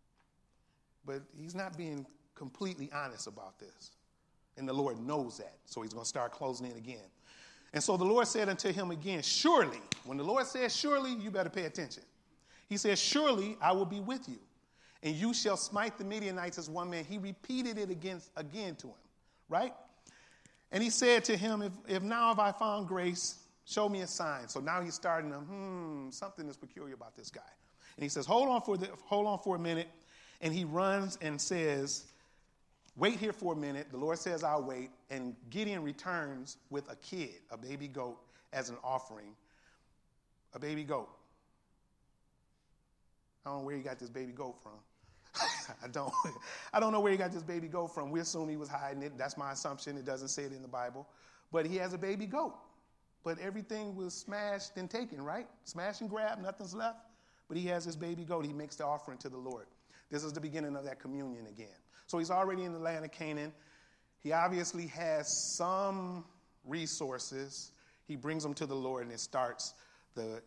But he's not being completely honest about this. And the Lord knows that, so he's going to start closing in again. And so the Lord said unto him again, surely, when the Lord says surely, you better pay attention. He says, surely I will be with you, and you shall smite the Midianites as one man. He repeated it again to him, right? And he said to him, if now have I found grace, show me a sign. So now he's starting to, something is peculiar about this guy. And he says, hold on for a minute. And he runs and says, wait here for a minute. The Lord says, I'll wait. And Gideon returns with a kid, a baby goat, as an offering. A baby goat. I don't know where he got this baby goat from. I don't know where he got this baby goat from. We assume he was hiding it. That's my assumption. It doesn't say it in the Bible. But he has a baby goat. But everything was smashed and taken, right? Smash and grab, nothing's left. But he has his baby goat. He makes the offering to the Lord. This is the beginning of that communion again. So he's already in the land of Canaan. He obviously has some resources. He brings them to the Lord, and it starts the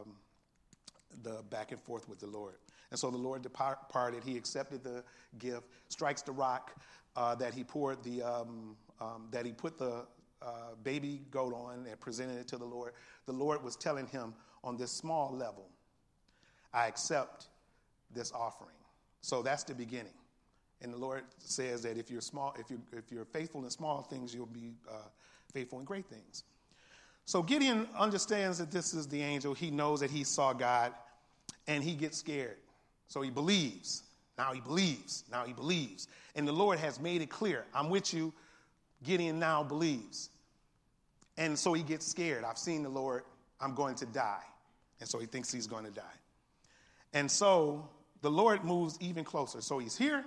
back and forth with the Lord. And so the Lord departed. He accepted the gift, strikes the rock that he poured that he put the baby goat on and presented it to the Lord. The Lord was telling him on this small level, I accept this offering. So that's the beginning. And the Lord says that if you're faithful in small things, you'll be faithful in great things. So Gideon understands that this is the angel. He knows that he saw God, and he gets scared. So he believes. Now he believes. Now he believes. And the Lord has made it clear, I'm with you. Gideon now believes. And so he gets scared. I've seen the Lord. I'm going to die. And so he thinks he's going to die. And so the Lord moves even closer. So he's here.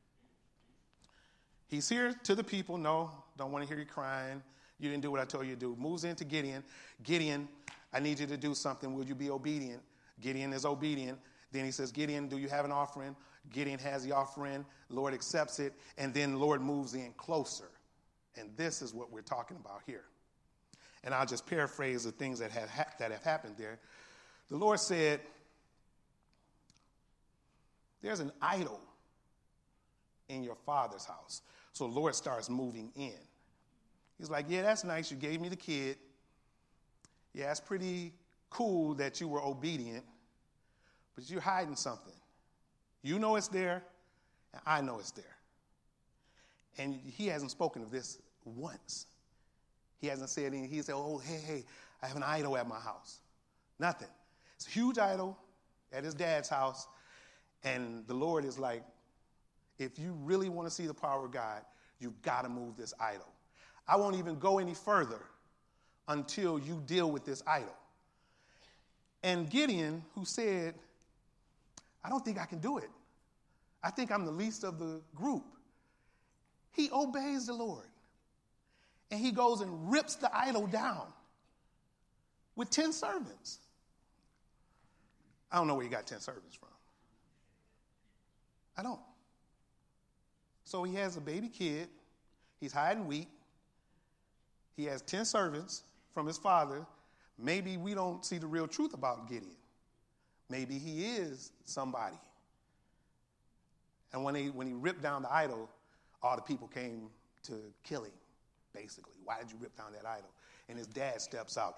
He's here to the people. No, don't want to hear you crying. You didn't do what I told you to do. Moves into Gideon. Gideon, I need you to do something. Will you be obedient? Gideon is obedient. Then he says, Gideon, do you have an offering? Gideon has the offering. Lord accepts it. And then the Lord moves in closer. And this is what we're talking about here. And I'll just paraphrase the things that have happened there. The Lord said, there's an idol in your father's house. So the Lord starts moving in. He's like, yeah, that's nice. You gave me the kid. Yeah, it's pretty cool that you were obedient, but you're hiding something. You know it's there, and I know it's there. And he hasn't spoken of this once. He hasn't said anything. He said, oh, hey, I have an idol at my house. Nothing. It's a huge idol at his dad's house, and the Lord is like, if you really want to see the power of God, you've got to move this idol. I won't even go any further until you deal with this idol. And Gideon, who said, I don't think I can do it. I think I'm the least of the group. He obeys the Lord. And he goes and rips the idol down with 10 servants. I don't know where he got 10 servants from. I don't. So he has a baby kid. He's hiding wheat. He has 10 servants from his father. Maybe we don't see the real truth about Gideon. Maybe he is somebody. And when he ripped down the idol, all the people came to kill him, basically. Why did you rip down that idol? And his dad steps out.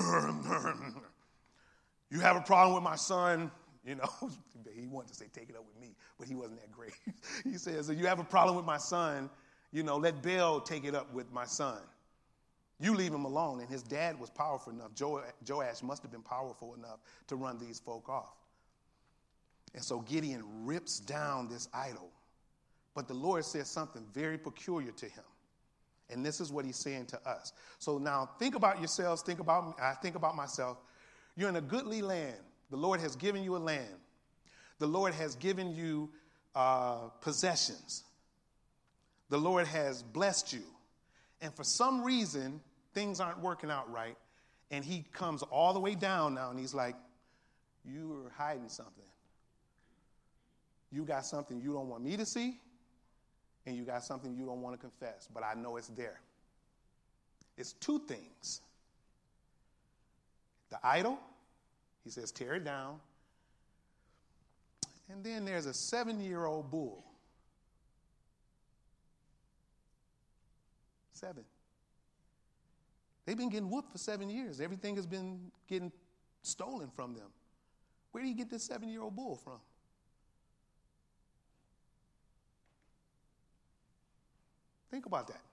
You have a problem with my son? You know, he wanted to say, take it up with me, but he wasn't that great. He says, you have a problem with my son? You know, let Baal take it up with my son. You leave him alone. And his dad was powerful enough. Joash must have been powerful enough to run these folk off. And so Gideon rips down this idol. But the Lord says something very peculiar to him. And this is what he's saying to us. So now think about yourselves. Think about me. I think about myself. You're in a goodly land. The Lord has given you a land. The Lord has given you possessions. The Lord has blessed you. And for some reason, things aren't working out right. And he comes all the way down now, and he's like, you are hiding something. You got something you don't want me to see, and you got something you don't want to confess, but I know it's there. It's two things. The idol, he says, tear it down. And then there's a 7-year-old bull. 7. They've been getting whooped for 7 years. Everything has been getting stolen from them. Where do you get this 7-year-old bull from? Think about that.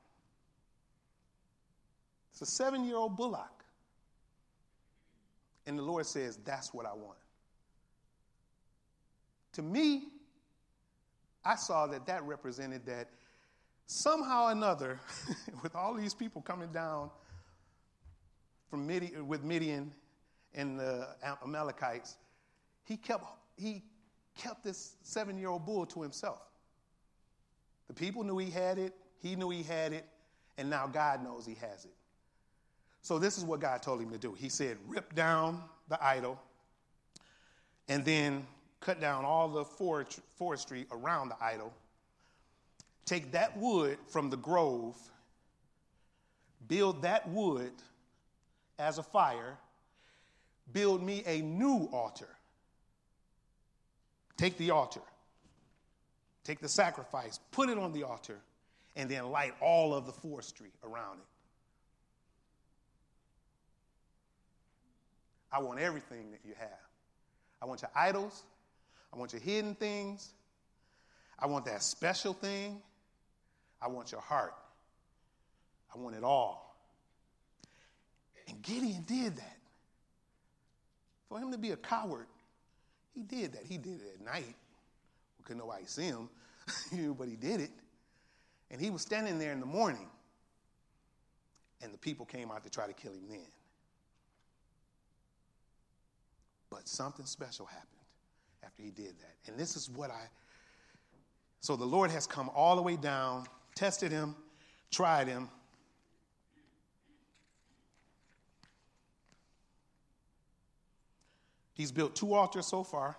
It's a 7-year-old bullock. And the Lord says, that's what I want. To me, I saw that represented that somehow or another, with all these people coming down from Midian and the Amalekites, he kept this 7-year-old bull to himself. The people knew he had it. He knew he had it. And now God knows he has it. So this is what God told him to do. He said, rip down the idol and then cut down all the forestry around the idol. Take that wood from the grove, build that wood as a fire, build me a new altar. Take the altar, take the sacrifice, put it on the altar, and then light all of the forestry around it. I want everything that you have. I want your idols. I want your hidden things. I want that special thing. I want your heart. I want it all. And Gideon did that. For him to be a coward, he did that. He did it at night. Couldn't nobody see him, but he did it. And he was standing there in the morning, and the people came out to try to kill him then. But something special happened after he did that. And this is so the Lord has come all the way down, tested him, tried him. He's built 2 altars so far.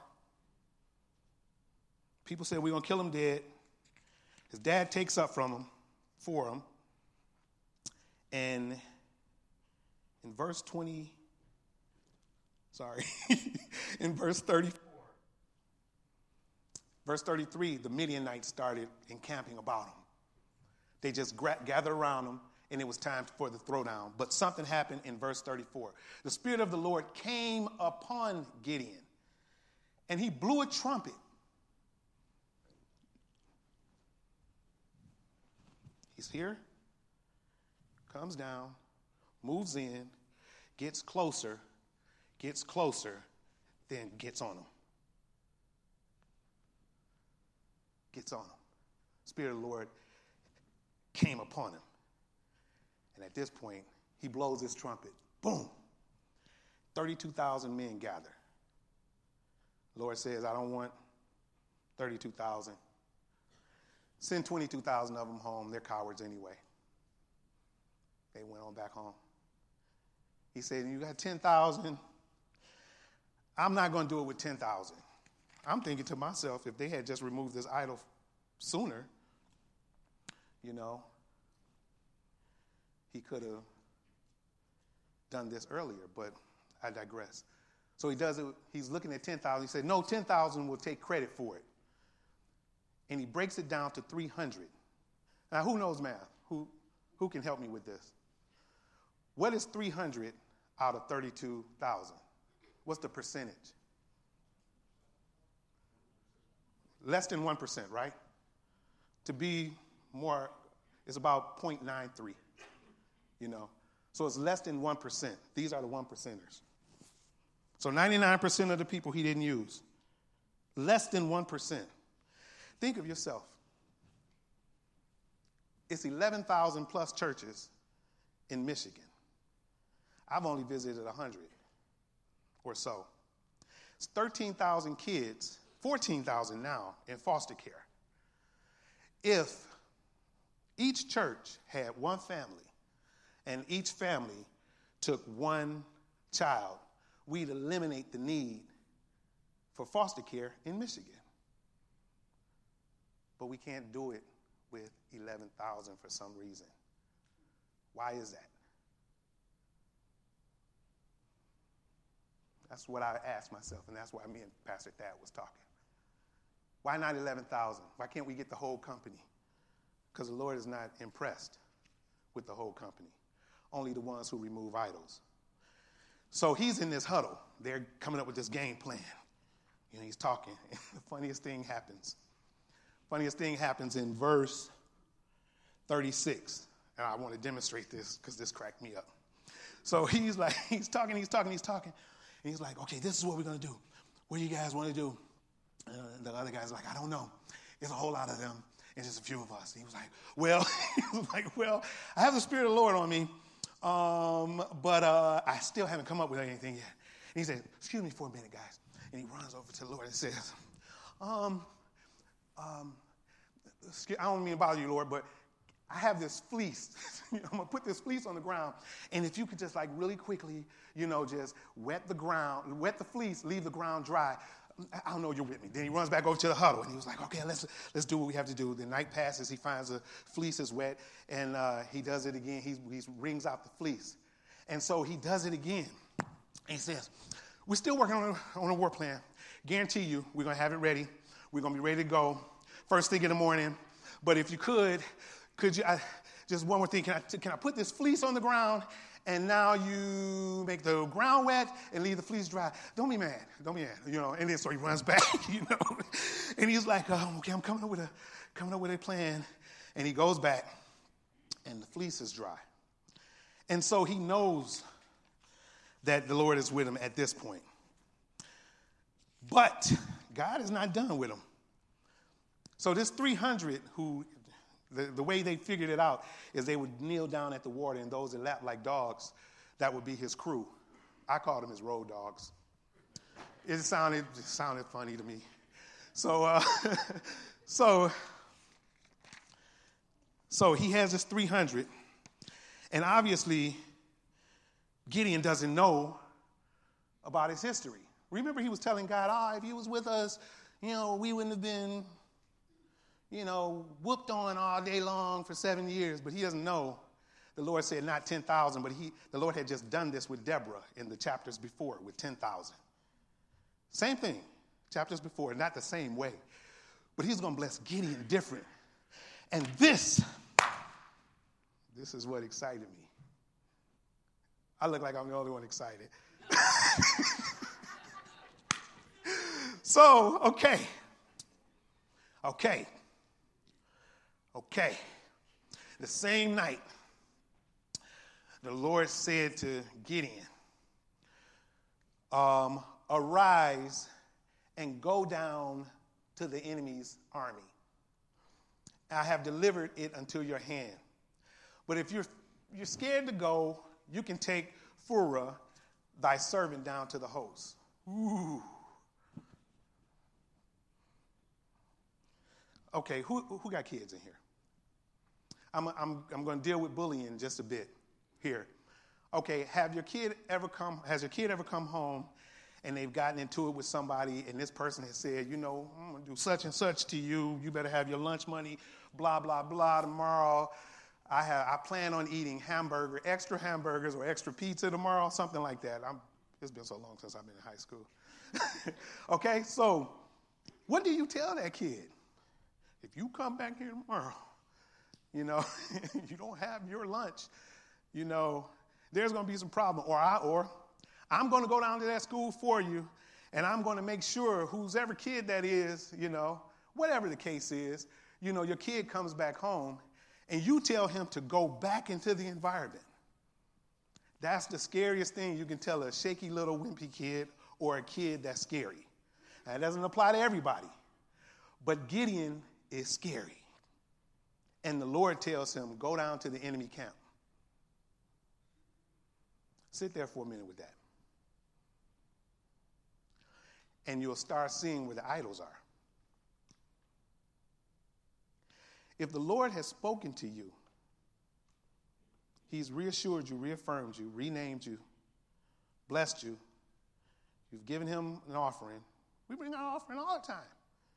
People said, we're going to kill him dead. His dad takes up for him. And in verse 34, verse 33, the Midianites started encamping about him. They just gathered around him and it was time for the throwdown. But something happened in verse 34. The Spirit of the Lord came upon Gideon, and he blew a trumpet. He's here, comes down, moves in, gets closer, then gets on him. Gets on him. Spirit of the Lord came upon him. And at this point, he blows his trumpet. Boom. 32,000 men gather. The Lord says, I don't want 32,000. Send 22,000 of them home. They're cowards anyway. They went on back home. He said, you got 10,000. I'm not going to do it with 10,000. I'm thinking to myself, if they had just removed this idol sooner, he could have done this earlier, but I digress. So he does it. He's looking at 10,000. He said, no, 10,000 will take credit for it. And he breaks it down to 300. Now, who knows math? Who can help me with this? What is 300 out of 32,000? What's the percentage? Less than 1%, right? To be more, it's about 0.93, So it's less than 1%. These are the 1%ers. So 99% of the people he didn't use. Less than 1%. Think of yourself. It's 11,000 plus churches in Michigan. I've only visited 100 or so. It's 13,000 kids, 14,000 now in foster care. If each church had one family and each family took one child, we'd eliminate the need for foster care in Michigan. But we can't do it with 11,000 for some reason. Why is that? That's what I asked myself, and that's why me and Pastor Thad was talking. Why not 11,000? Why can't we get the whole company? Because the Lord is not impressed with the whole company, only the ones who remove idols. So he's in this huddle. They're coming up with this game plan. He's talking. The funniest thing happens. Funniest thing happens in verse 36. And I want to demonstrate this because this cracked me up. So he's talking. And he's like, okay, this is what we're going to do. What do you guys want to do? The other guy's like, I don't know. It's a whole lot of them. It's just a few of us. And he was like, well, I have the Spirit of the Lord on me, but I still haven't come up with anything yet. And he said, excuse me for a minute, guys. And he runs over to the Lord and says, I don't mean to bother you, Lord, but I have this fleece. I'm going to put this fleece on the ground. And if you could just really quickly, just wet the fleece, leave the ground dry. I don't know you're with me. Then he runs back over to the huddle, and he was like, okay, let's do what we have to do. The night passes. He finds the fleece is wet, and he does it again. He wrings out the fleece. And so he does it again. And he says, we're still working on a war plan. Guarantee you we're going to have it ready. We're going to be ready to go first thing in the morning. But if you could you, just one more thing, can I put this fleece on the ground, and now you make the ground wet and leave the fleece dry? Don't be mad. And then so he runs back, and he's like, okay, I'm coming up with a plan. And he goes back, and the fleece is dry. And so he knows that the Lord is with him at this point. But God is not done with him. So this 300 who, the way they figured it out is they would kneel down at the water, and those that lapped like dogs, that would be his crew. I called them his road dogs. It sounded funny to me. So he has this 300, and obviously Gideon doesn't know about his history. Remember, he was telling God, if he was with us, we wouldn't have been, whooped on all day long for 7 years. But he doesn't know. The Lord said not 10,000, but the Lord had just done this with Deborah in the chapters before with 10,000. Same thing, chapters before, not the same way. But he's going to bless Gideon different. And this This is what excited me. I look like I'm the only one excited. So, okay. The same night, the Lord said to Gideon, arise and go down to the enemy's army. I have delivered it unto your hand. But if you're scared to go, you can take Phurah, thy servant, down to the host. Ooh. Okay, who got kids in here? I'm going to deal with bullying just a bit here. Okay, has your kid ever come home and they've gotten into it with somebody and this person has said, I'm going to do such and such to you. You better have your lunch money, blah, blah, blah, tomorrow. I plan on eating extra hamburgers or extra pizza tomorrow, something like that. It's been so long since I've been in high school. Okay, so what do you tell that kid? If you come back here tomorrow, you don't have your lunch, there's going to be some problem. Or I'm going to go down to that school for you, and I'm going to make sure whoever kid that is, whatever the case is, your kid comes back home, and you tell him to go back into the environment. That's the scariest thing you can tell a shaky little wimpy kid or a kid that's scary. That doesn't apply to everybody. But Gideon is scary. And the Lord tells him, go down to the enemy camp. Sit there for a minute with that. And you'll start seeing where the idols are. If the Lord has spoken to you, he's reassured you, reaffirmed you, renamed you, blessed you, you've given him an offering. We bring our offering all the time.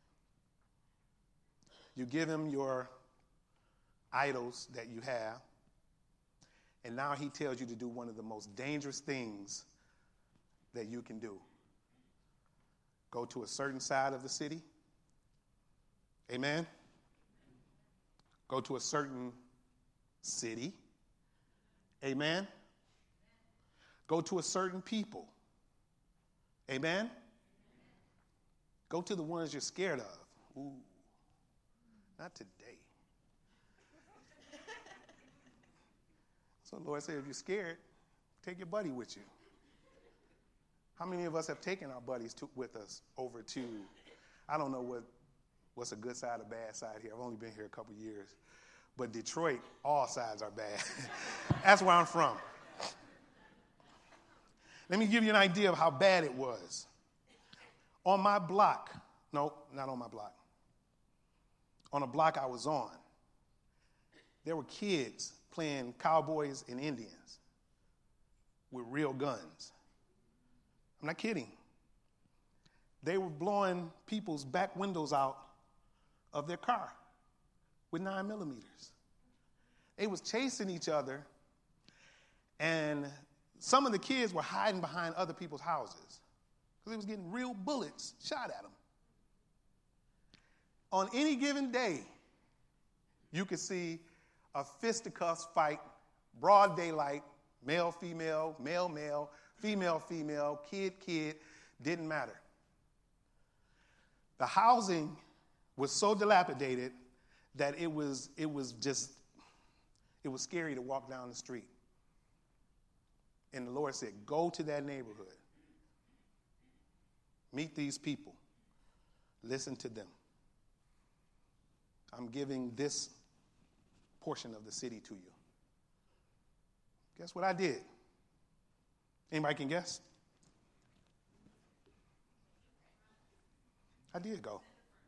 You give him your idols that you have, and now he tells you to do one of the most dangerous things that you can do. Go to a certain side of the city. Amen? Go to a certain city. Amen? Go to a certain people. Amen? Go to the ones you're scared of. Ooh, not today. So the Lord said, if you're scared, take your buddy with you. How many of us have taken our buddies with us over to, I don't know what's a good side or bad side here. I've only been here a couple years. But Detroit, all sides are bad. That's where I'm from. Let me give you an idea of how bad it was. On my block, no, not on my block. On a block I was on, there were kids playing cowboys and Indians with real guns. I'm not kidding. They were blowing people's back windows out of their car with 9mm. They was chasing each other, and some of the kids were hiding behind other people's houses because they was getting real bullets shot at them. On any given day, you could see a fisticuffs fight, broad daylight, male, female, male, male, female, female, kid, kid, didn't matter. The housing was so dilapidated that it was scary to walk down the street. And the Lord said, go to that neighborhood. Meet these people. Listen to them. I'm giving this portion of the city to you. Guess what I did? Anybody can guess? I did go.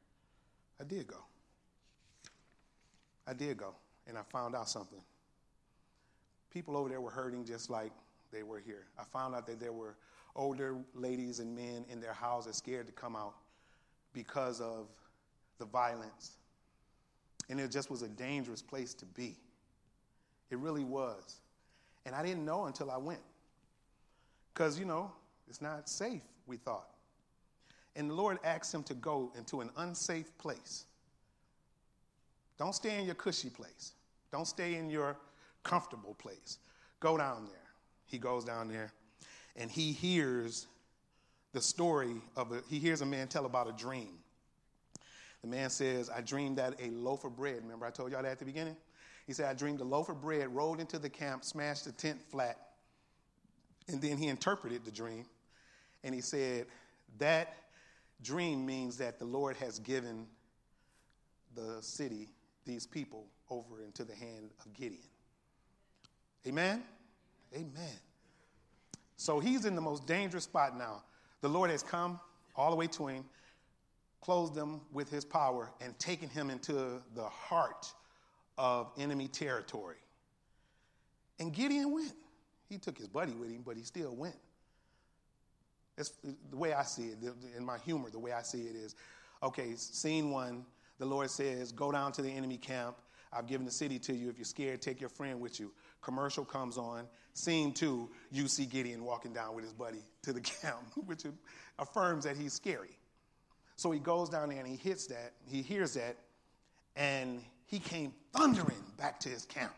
And I found out something. People over there were hurting just like they were here. I found out that there were older ladies and men in their houses scared to come out because of the violence. And it just was a dangerous place to be. It really was. And I didn't know until I went. Because, it's not safe, we thought. And the Lord asked him to go into an unsafe place. Don't stay in your cushy place. Don't stay in your comfortable place. Go down there. He goes down there, and he hears the story he hears a man tell about a dream. The man says, I dreamed that a loaf of bread, remember I told y'all that at the beginning? He said, I dreamed a loaf of bread rolled into the camp, smashed the tent flat, and then he interpreted the dream, and he said, that dream means that the Lord has given the city, these people, over into the hand of Gideon. Amen? Amen. So he's in the most dangerous spot now. The Lord has come all the way to him, clothed him with his power, and taken him into the heart of enemy territory. And Gideon went. He took his buddy with him, but he still went. That's the way I see it, in my humor, the way I see it is, okay, scene one, the Lord says, go down to the enemy camp. I've given the city to you. If you're scared, take your friend with you. Commercial comes on. Scene two, you see Gideon walking down with his buddy to the camp, which affirms that he's scary. So he goes down there and he hears that, and he came thundering back to his camp.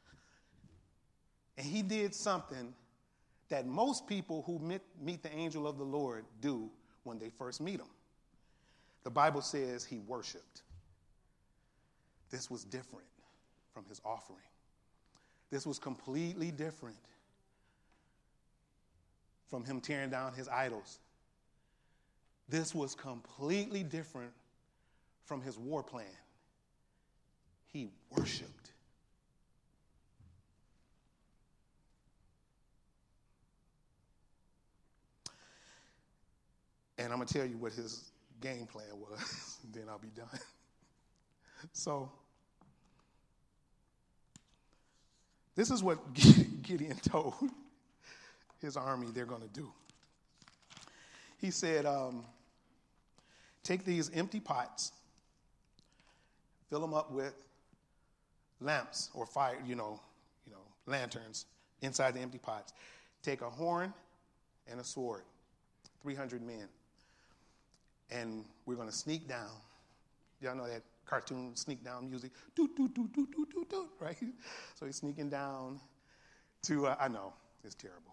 And he did something that most people who meet the angel of the Lord do when they first meet him. The Bible says he worshiped. This was different from his offering. This was completely different from him tearing down his idols. This was completely different from his war plan. He worshiped. And I'm going to tell you what his game plan was, then I'll be done. So, this is what Gideon told his army they're going to do. He said, take these empty pots, fill them up with lamps or fire, lanterns inside the empty pots. Take a horn and a sword, 300 men. And we're going to sneak down. Y'all know that cartoon sneak down music? Doot, doot, doot, doot, doot, doot, doot, right? So he's sneaking down to, I know, it's terrible.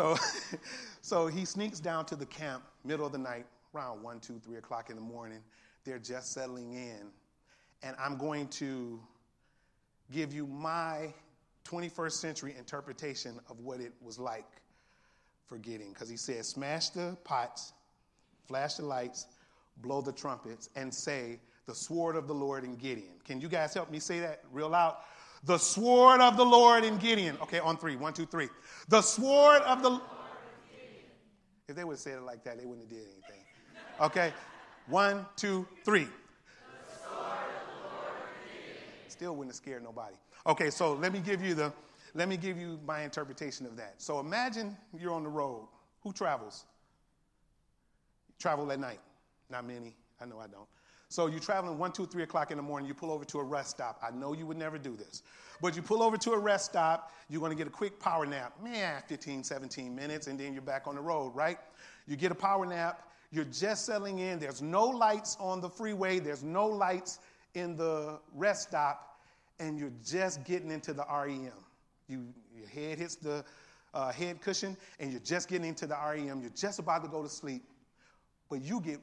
So he sneaks down to the camp, middle of the night, around 1, 2, 3 o'clock in the morning. They're just settling in. And I'm going to give you my 21st century interpretation of what it was like for Gideon. Because he said, smash the pots, flash the lights, blow the trumpets, and say, the sword of the Lord in Gideon. Can you guys help me say that real loud? The sword of the Lord in Gideon. Okay, on 3. 1, 2, 3. The sword of the Lord in Gideon. If they would have said it like that, they wouldn't have did anything. Okay, 1, 2, 3. The sword of the Lord in Gideon. Still wouldn't have scared nobody. Okay, so let me give you my interpretation of that. So imagine you're on the road. Who travels? Travel at night. Not many. I know I don't. So you're traveling 1, 2, 3 o'clock in the morning. You pull over to a rest stop. I know you would never do this. But you pull over to a rest stop. You're going to get a quick power nap. 15, 17 minutes, and then you're back on the road, right? You get a power nap. You're just settling in. There's no lights on the freeway. There's no lights in the rest stop. And you're just getting into the REM. Your head hits the head cushion, and you're just getting into the REM. You're just about to go to sleep. But you get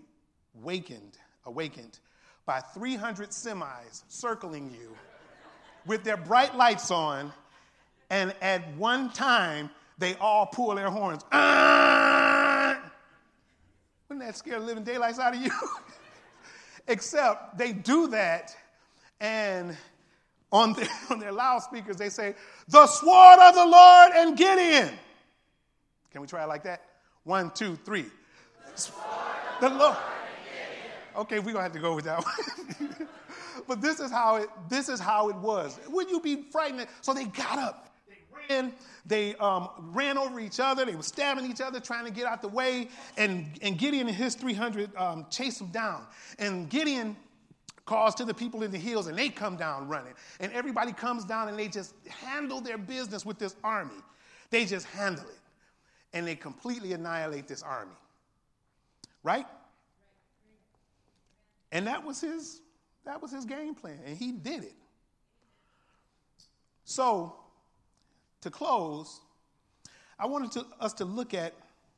awakened by 300 semis circling you with their bright lights on, and at one time, they all pull their horns. Wouldn't that scare the living daylights out of you? Except they do that, and on their loudspeakers, they say, the sword of the Lord and Gideon. Can we try it like that? 1, 2, 3. The Lord. Okay, we're going to have to go with that one. But this is how it was. Would you be frightened? So they got up. They ran over each other. They were stabbing each other, trying to get out the way. And Gideon and his 300 chased them down. And Gideon calls to the people in the hills, and they come down running. And everybody comes down, and they just handle their business with this army. They just handle it. And they completely annihilate this army. Right? And that was his game plan, and he did it. So to close, I wanted us to look at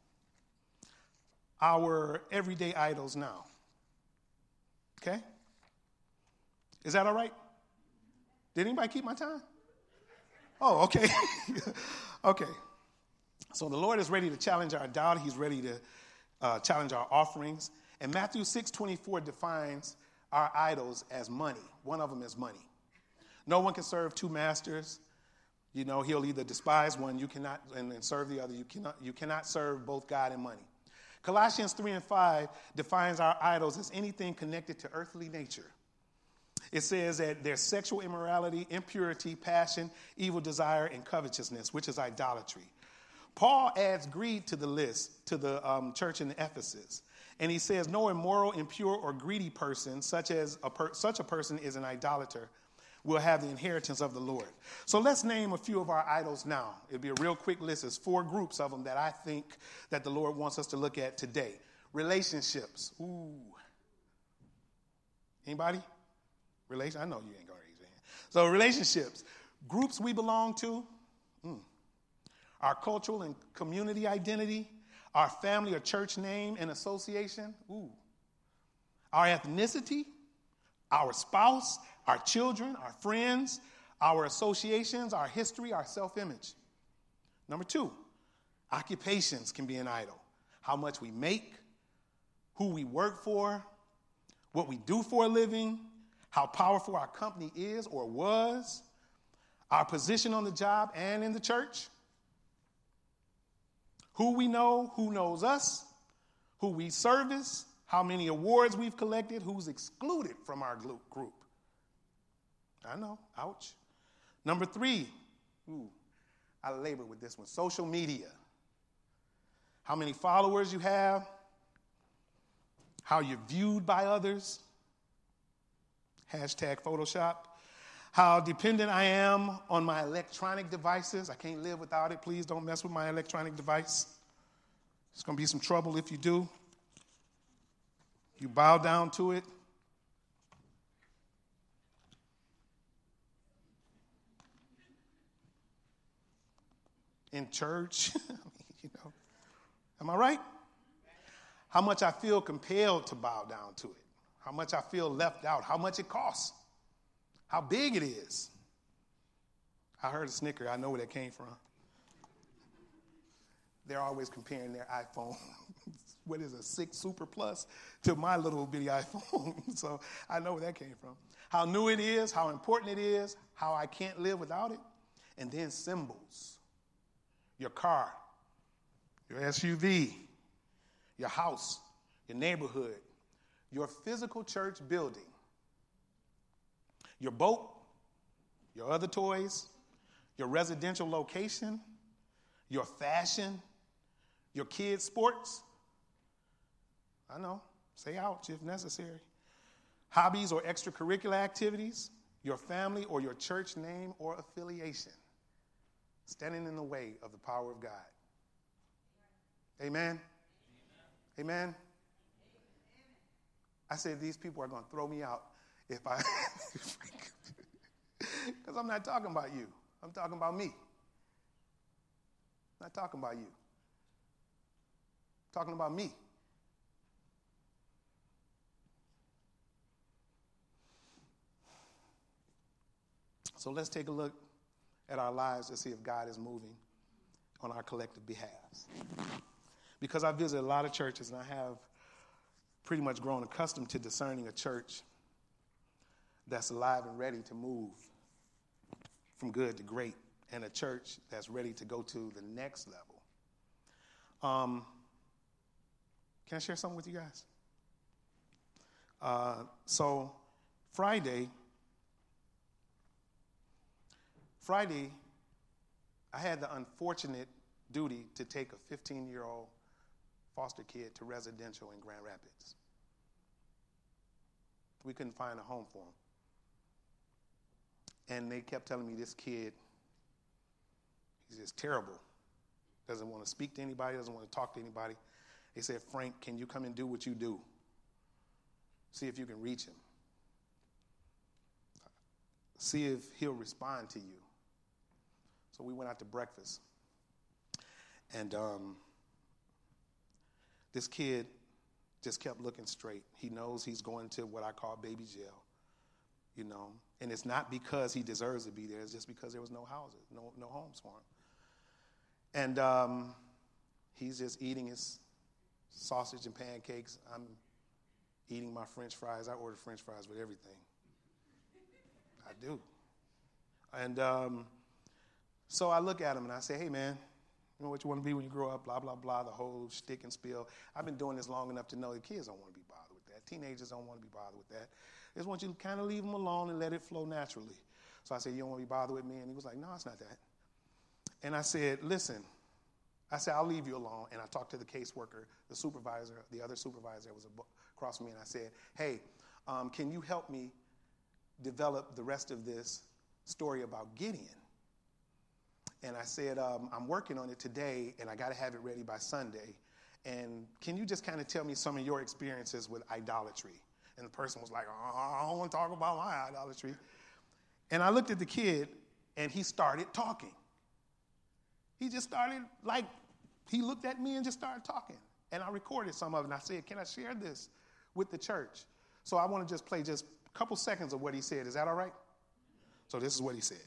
our everyday idols now. Okay? Is that all right? Did anybody keep my time? Oh, okay. Okay. So the Lord is ready to challenge our doubt. He's ready to challenge our offerings. And Matthew 6:24 defines our idols as money. One of them is money. No one can serve two masters. You know, he'll either despise one, you cannot, and serve the other. You cannot serve both God and money. Colossians 3:5 defines our idols as anything connected to earthly nature. It says that there's sexual immorality, impurity, passion, evil desire, and covetousness, which is idolatry. Paul adds greed to the list to the church in Ephesus. And he says, no immoral, impure, or greedy person, such a person is an idolater, will have the inheritance of the Lord. So let's name a few of our idols now. It'll be a real quick list. There's 4 groups of them that I think that the Lord wants us to look at today. Relationships. Ooh. Anybody? I know you ain't going to raise your hand. So relationships. Groups we belong to. Our cultural and community identity. Our family or church name and association. Ooh. Our ethnicity. Our spouse. Our children. Our friends. Our associations. Our history. Our self-image. Number 2. Occupations can be an idol. How much we make. Who we work for. What we do for a living. How powerful our company is or was. Our position on the job and in the church. Who we know, who knows us, who we service, how many awards we've collected, who's excluded from our group. I know, ouch. Number 3, I labor with this one, social media. How many followers you have, how you're viewed by others, hashtag Photoshop, how dependent I am on my electronic devices. I can't live without it. Please don't mess with my electronic device. It's going to be some trouble if you do. You bow down to it. In church, am I right? How much I feel compelled to bow down to it. How much I feel left out. How much it costs. How big it is. I heard a snicker. I know where that came from. They're always comparing their iPhone, what is a 6 Super Plus, to my little bitty iPhone. So I know where that came from. How new it is, how important it is, how I can't live without it. And then symbols. Your car, your SUV, your house, your neighborhood, your physical church building, your boat, your other toys, your residential location, your fashion, your kids' sports. I know, say ouch if necessary. Hobbies or extracurricular activities, your family or your church name or affiliation, standing in the way of the power of God. Amen? Amen? I said these people are going to throw me out if I, because I'm not talking about you. I'm talking about me. I'm not talking about you. I'm talking about me. So let's take a look at our lives to see if God is moving on our collective behalves. Because I visit a lot of churches, and I have pretty much grown accustomed to discerning a church that's alive and ready to move from good to great, and a church that's ready to go to the next level. Can I share something with you guys? So Friday, I had the unfortunate duty to take a 15-year-old foster kid to residential in Grand Rapids. We couldn't find a home for him. And they kept telling me this kid, he's just terrible. Doesn't want to speak to anybody, doesn't want to talk to anybody. They said, Frank, can you come and do what you do? See if you can reach him. See if he'll respond to you. So we went out to breakfast. And this kid just kept looking straight. He knows he's going to what I call baby jail, you know. And it's not because he deserves to be there. It's just because there was no houses, no homes for him. And he's just eating his sausage and pancakes. I'm eating my French fries. I order French fries with everything. I do. And so I look at him and I say, hey, man, you know what you want to be when you grow up, blah, blah, blah, the whole shtick and spiel. I've been doing this long enough to know the kids don't want to be bothered with that. Teenagers don't want to be bothered with that. They just want you to kind of leave them alone and let it flow naturally. So I said, you don't want to be bothered with me? And he was like, no, it's not that. And I said, listen, I'll leave you alone. And I talked to the caseworker, the supervisor, the other supervisor that was across from me, and I said, hey, can you help me develop the rest of this story about Gideon? And I said, I'm working on it today, and I got to have it ready by Sunday. And can you just kind of tell me some of your experiences with idolatry? And the person was like, I don't want to talk about my idolatry. And I looked at the kid, and he started talking. He just started, he looked at me and just started talking. And I recorded some of it, and I said, can I share this with the church? So I want to just play just a couple seconds of what he said. Is that all right? So this is what he said.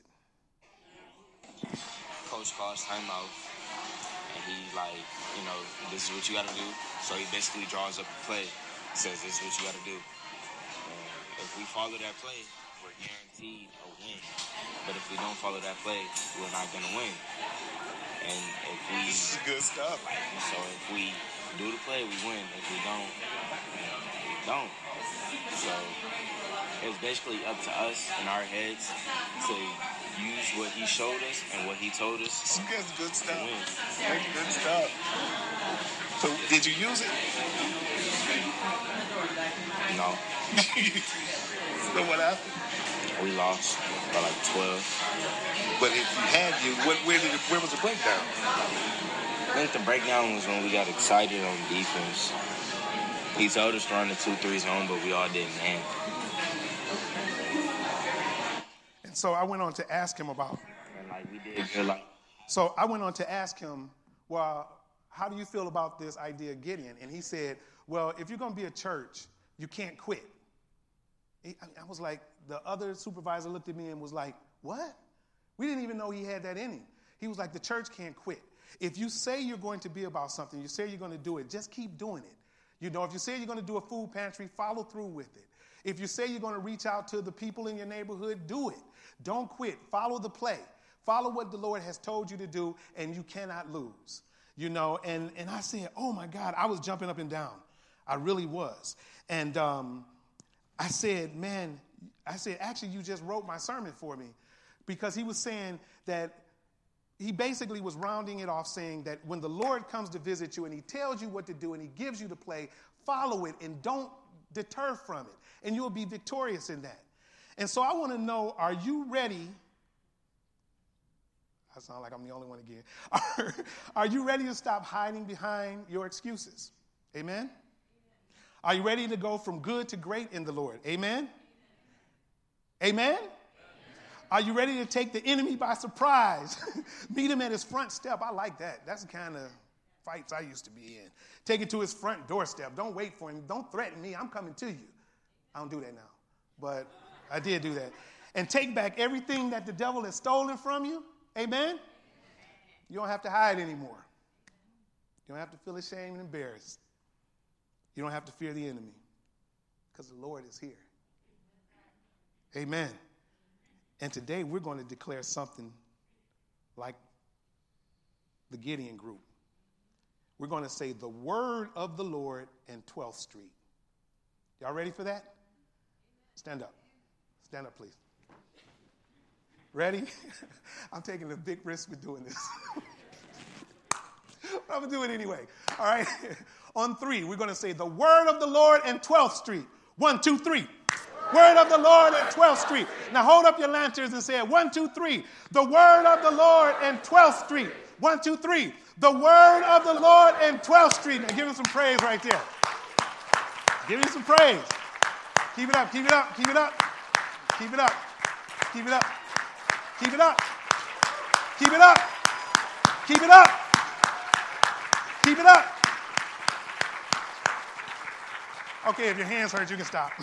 Coach calls timeout, and he this is what you got to do. So he basically draws up a play, says this is what you got to do. And if we follow that play, we're guaranteed a win. But if we don't follow that play, we're not going to win. And if we... This is good stuff. So if we do the play, we win. If we don't, we don't. So it's basically up to us in our heads to use what he showed us and what he told us. That's good stuff. To win. That's good stuff. So did you use it? No. So what happened? We lost by 12. But if you had where was the breakdown? I think the breakdown was when we got excited on defense. He told us to run the 2-3 zone, but we all didn't. And so I went on to ask him about. And we did. So I went on to ask him, well, how do you feel about this idea of Gideon? And he said, well, if you're going to be a church, you can't quit. I was like, the other supervisor looked at me and was like, what? We didn't even know he had that in him. He was like, the church can't quit. If you say you're going to be about something, you say you're going to do it, just keep doing it. You know, if you say you're going to do a food pantry, follow through with it. If you say you're going to reach out to the people in your neighborhood, do it. Don't quit. Follow the play. Follow what the Lord has told you to do, and you cannot lose. You know, and I said, oh, my God, I was jumping up and down. I really was. And I said, actually, you just wrote my sermon for me. Because he was saying that he basically was rounding it off, saying that when the Lord comes to visit you and he tells you what to do and he gives you the play, follow it and don't deter from it. And you'll be victorious in that. And so I want to know, are you ready? I sound like I'm the only one again. Are you ready to stop hiding behind your excuses? Amen? Are you ready to go from good to great in the Lord? Amen? Amen? Are you ready to take the enemy by surprise? Meet him at his front step. I like that. That's the kind of fights I used to be in. Take it to his front doorstep. Don't wait for him. Don't threaten me. I'm coming to you. I don't do that now, but I did do that. And take back everything that the devil has stolen from you. Amen? You don't have to hide anymore. You don't have to feel ashamed and embarrassed. You don't have to fear the enemy because the Lord is here. Amen. And today we're going to declare something like the Gideon group. We're going to say the word of the Lord and 12th Street. Y'all ready for that? Stand up. Stand up, please. Ready? I'm taking a big risk with doing this. But I'm going to do it anyway. All right? On 3, we're going to say the word of the Lord and 12th Street. 1, 2, 3. Word of the Lord and 12th Street. Now hold up your lanterns and say it. 1, 2, 3. The word of the Lord and 12th Street. 1, 2, 3. The word of the Lord and 12th Street. Now give him some praise right there. Give him some praise. Keep it up, keep it up, keep it up. Keep it up. Keep it up. Keep it up. Keep it up. Keep it up. Keep it up. Okay, if your hands hurt, you can stop.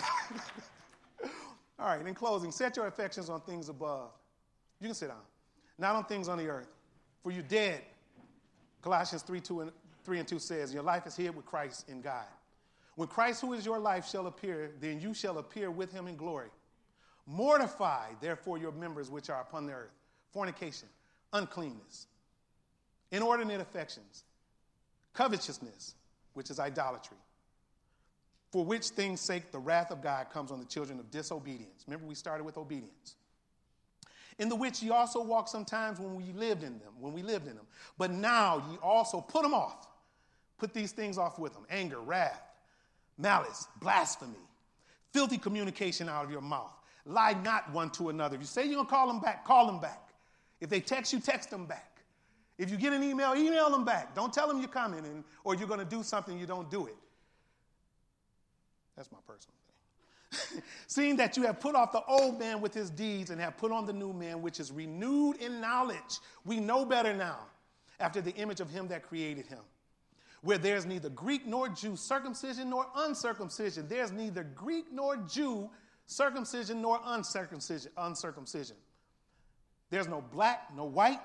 All right, in closing, set your affections on things above. You can sit down. Not on things on the earth. For you're dead. Colossians 3 and 2 says, your life is hid with Christ in God. When Christ, who is your life, shall appear, then you shall appear with him in glory. Mortify, therefore, your members which are upon the earth. Fornication, uncleanness, inordinate affections, covetousness, which is idolatry. For which things' sake the wrath of God comes on the children of disobedience. Remember, we started with obedience. In the which ye also walked sometimes when we lived in them. But now ye also put them off. Put these things off with them. Anger, wrath, malice, blasphemy, filthy communication out of your mouth. Lie not one to another. If you say you're going to call them back, call them back. If they text you, text them back. If you get an email, email them back. Don't tell them you're coming or you're going to do something, you don't do it. That's my personal thing. Seeing that you have put off the old man with his deeds and have put on the new man, which is renewed in knowledge. We know better now, after the image of him that created him. Where there's neither Greek nor Jew, circumcision nor uncircumcision. There's neither Greek nor Jew, circumcision nor uncircumcision. There's no black, no white,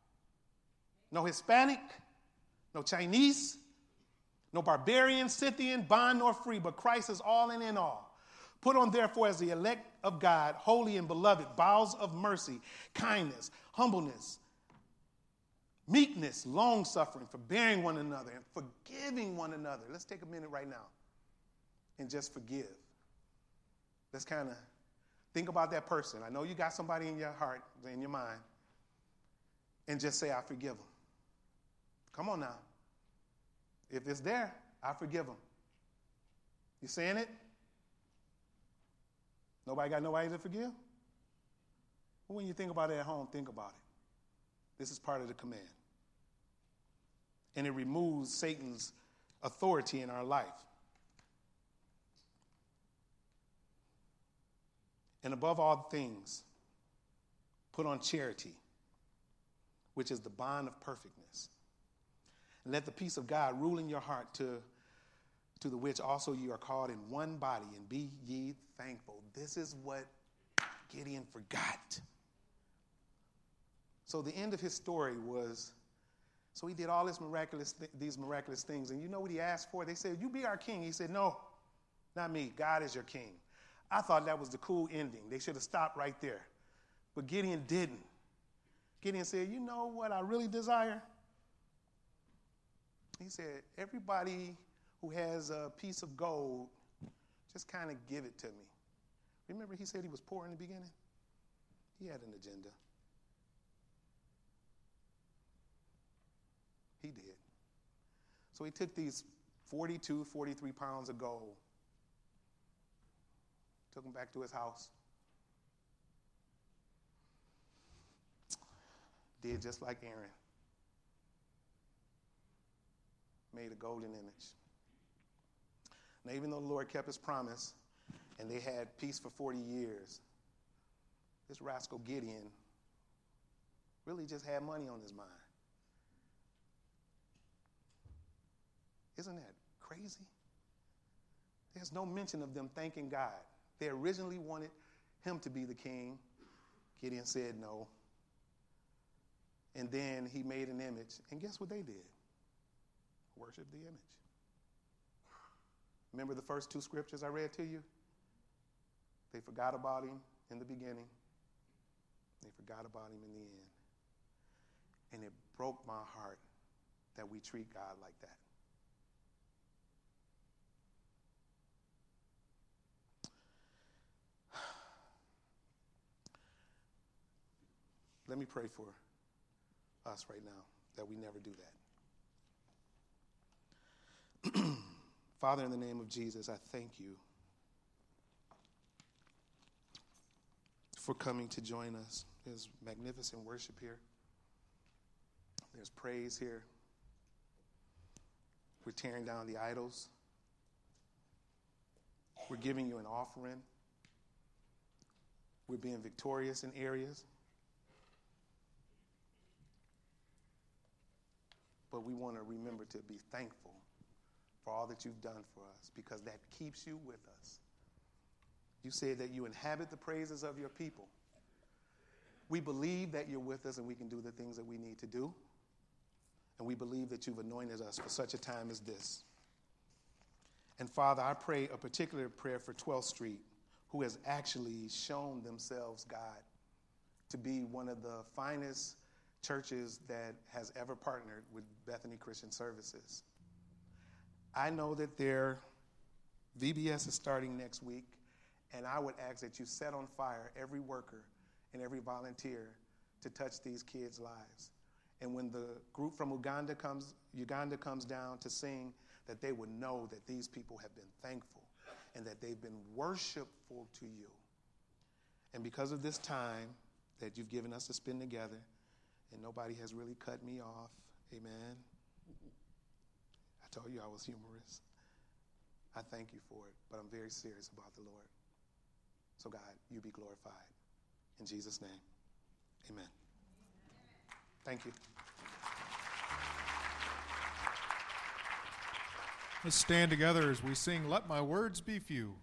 no Hispanic, no Chinese, no barbarian, Scythian, bond nor free, but Christ is all and in all. Put on, therefore, as the elect of God, holy and beloved, bowels of mercy, kindness, humbleness, meekness, long-suffering, forbearing one another, and forgiving one another. Let's take a minute right now and just forgive. Let's kind of think about that person. I know you got somebody in your heart, in your mind, and just say, I forgive them. Come on now. If it's there, I forgive them. You saying it? Nobody got nobody to forgive? Well, when you think about it at home, think about it. This is part of the command. And it removes Satan's authority in our life. And above all things, put on charity, which is the bond of perfectness. And let the peace of God rule in your heart, to the which also you are called in one body, and be ye thankful. This is what Gideon forgot. So the end of his story was, so he did all these miraculous things. And you know what he asked for? They said, you be our king. He said, no, not me. God is your king. I thought that was the cool ending. They should have stopped right there. But Gideon didn't. Gideon said, you know what I really desire? He said, everybody who has a piece of gold, just kind of give it to me. Remember he said he was poor in the beginning? He had an agenda. He did. So he took these 42, 43 pounds of gold, took them back to his house, did just like Aaron, made a golden image. Now, even though the Lord kept his promise and they had peace for 40 years, this rascal Gideon really just had money on his mind. Isn't that crazy? There's no mention of them thanking God. They originally wanted him to be the king. Gideon said no. And then he made an image. And guess what they did? Worship the image. Remember the first two scriptures I read to you? They forgot about him in the beginning. They forgot about him in the end. And it broke my heart that we treat God like that. Let me pray for us right now that we never do that. Father, in the name of Jesus, I thank you for coming to join us. There's magnificent worship here. There's praise here. We're tearing down the idols. We're giving you an offering. We're being victorious in areas. but we want to remember to be thankful for all that you've done for us, because that keeps you with us. You said that you inhabit the praises of your people. We believe that you're with us and we can do the things that we need to do. And we believe that you've anointed us for such a time as this. And Father, I pray a particular prayer for 12th Street, who has actually shown themselves, God, to be one of the finest churches that has ever partnered with Bethany Christian Services. I know that their VBS is starting next week, and I would ask that you set on fire every worker and every volunteer to touch these kids' lives. And when the group from Uganda comes down to sing, that they would know that these people have been thankful and that they've been worshipful to you. And because of this time that you've given us to spend together, and nobody has really cut me off, amen. I told you I was humorous. I thank you for it, but I'm very serious about the Lord. So God, you be glorified. In Jesus' name, amen. Thank you. Let's stand together as we sing, Let My Words Be Few.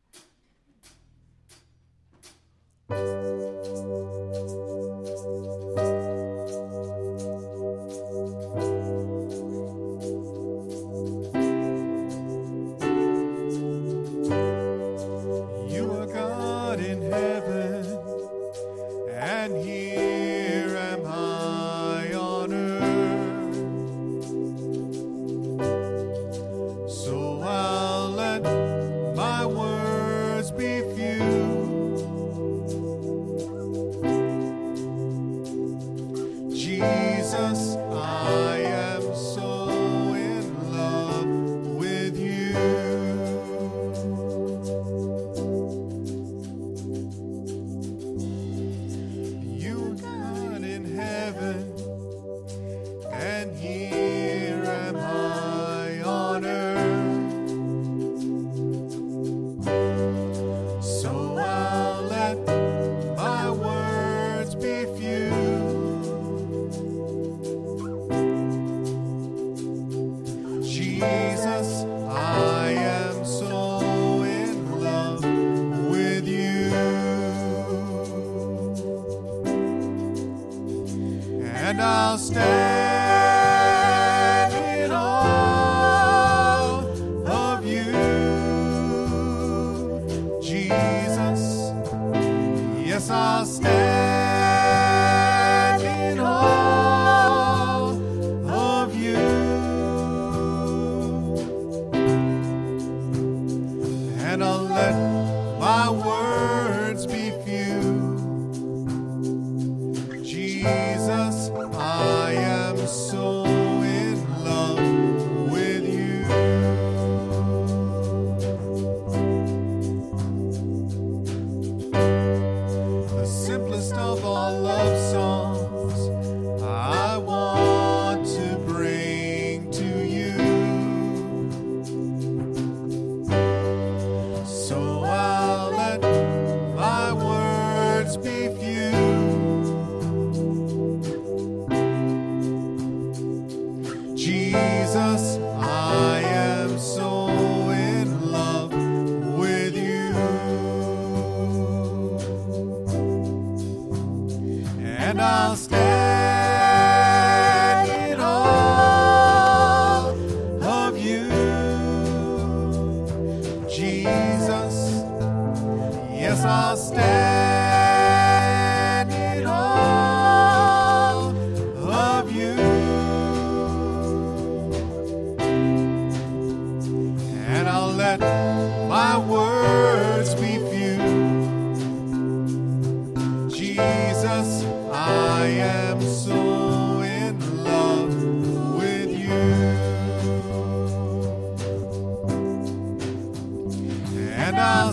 You are God in heaven, and here am I on earth. So I'll let my words be few. Jesus, I am so in love with you. You are God in heaven, and here am I on earth. So I'll let my words be few. Jesus, I am so in love with you. And I'll stand in awe of you, Jesus. Yes, I'll stand in awe of you. And I'll let my words be few. Jesus, I am so in love with you. The simplest of all love songs I want to bring to you. So I'll let my words be few. Jesus, I am so in love with you. And I'll stand in awe of you, Jesus. Yes, I'll stand in awe of you. And I'll let my words be few. Jesus, I am so in love with you. And I'll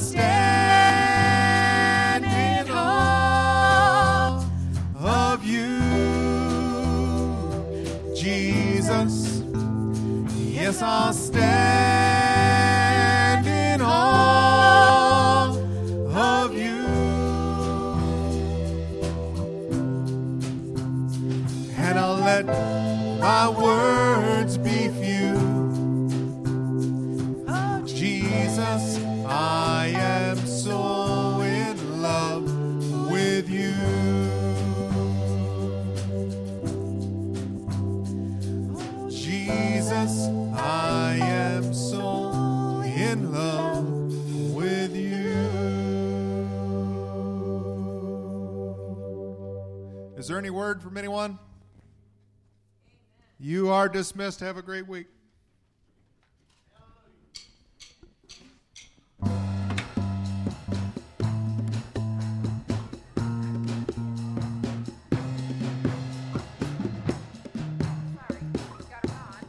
stand in awe of you, Jesus. Yes, I'll stand in awe of you. And I'll let my words be few. Jesus, I am so in love with you. Jesus, I am so in love with you. Is there any word from anyone? You are dismissed. Have a great week.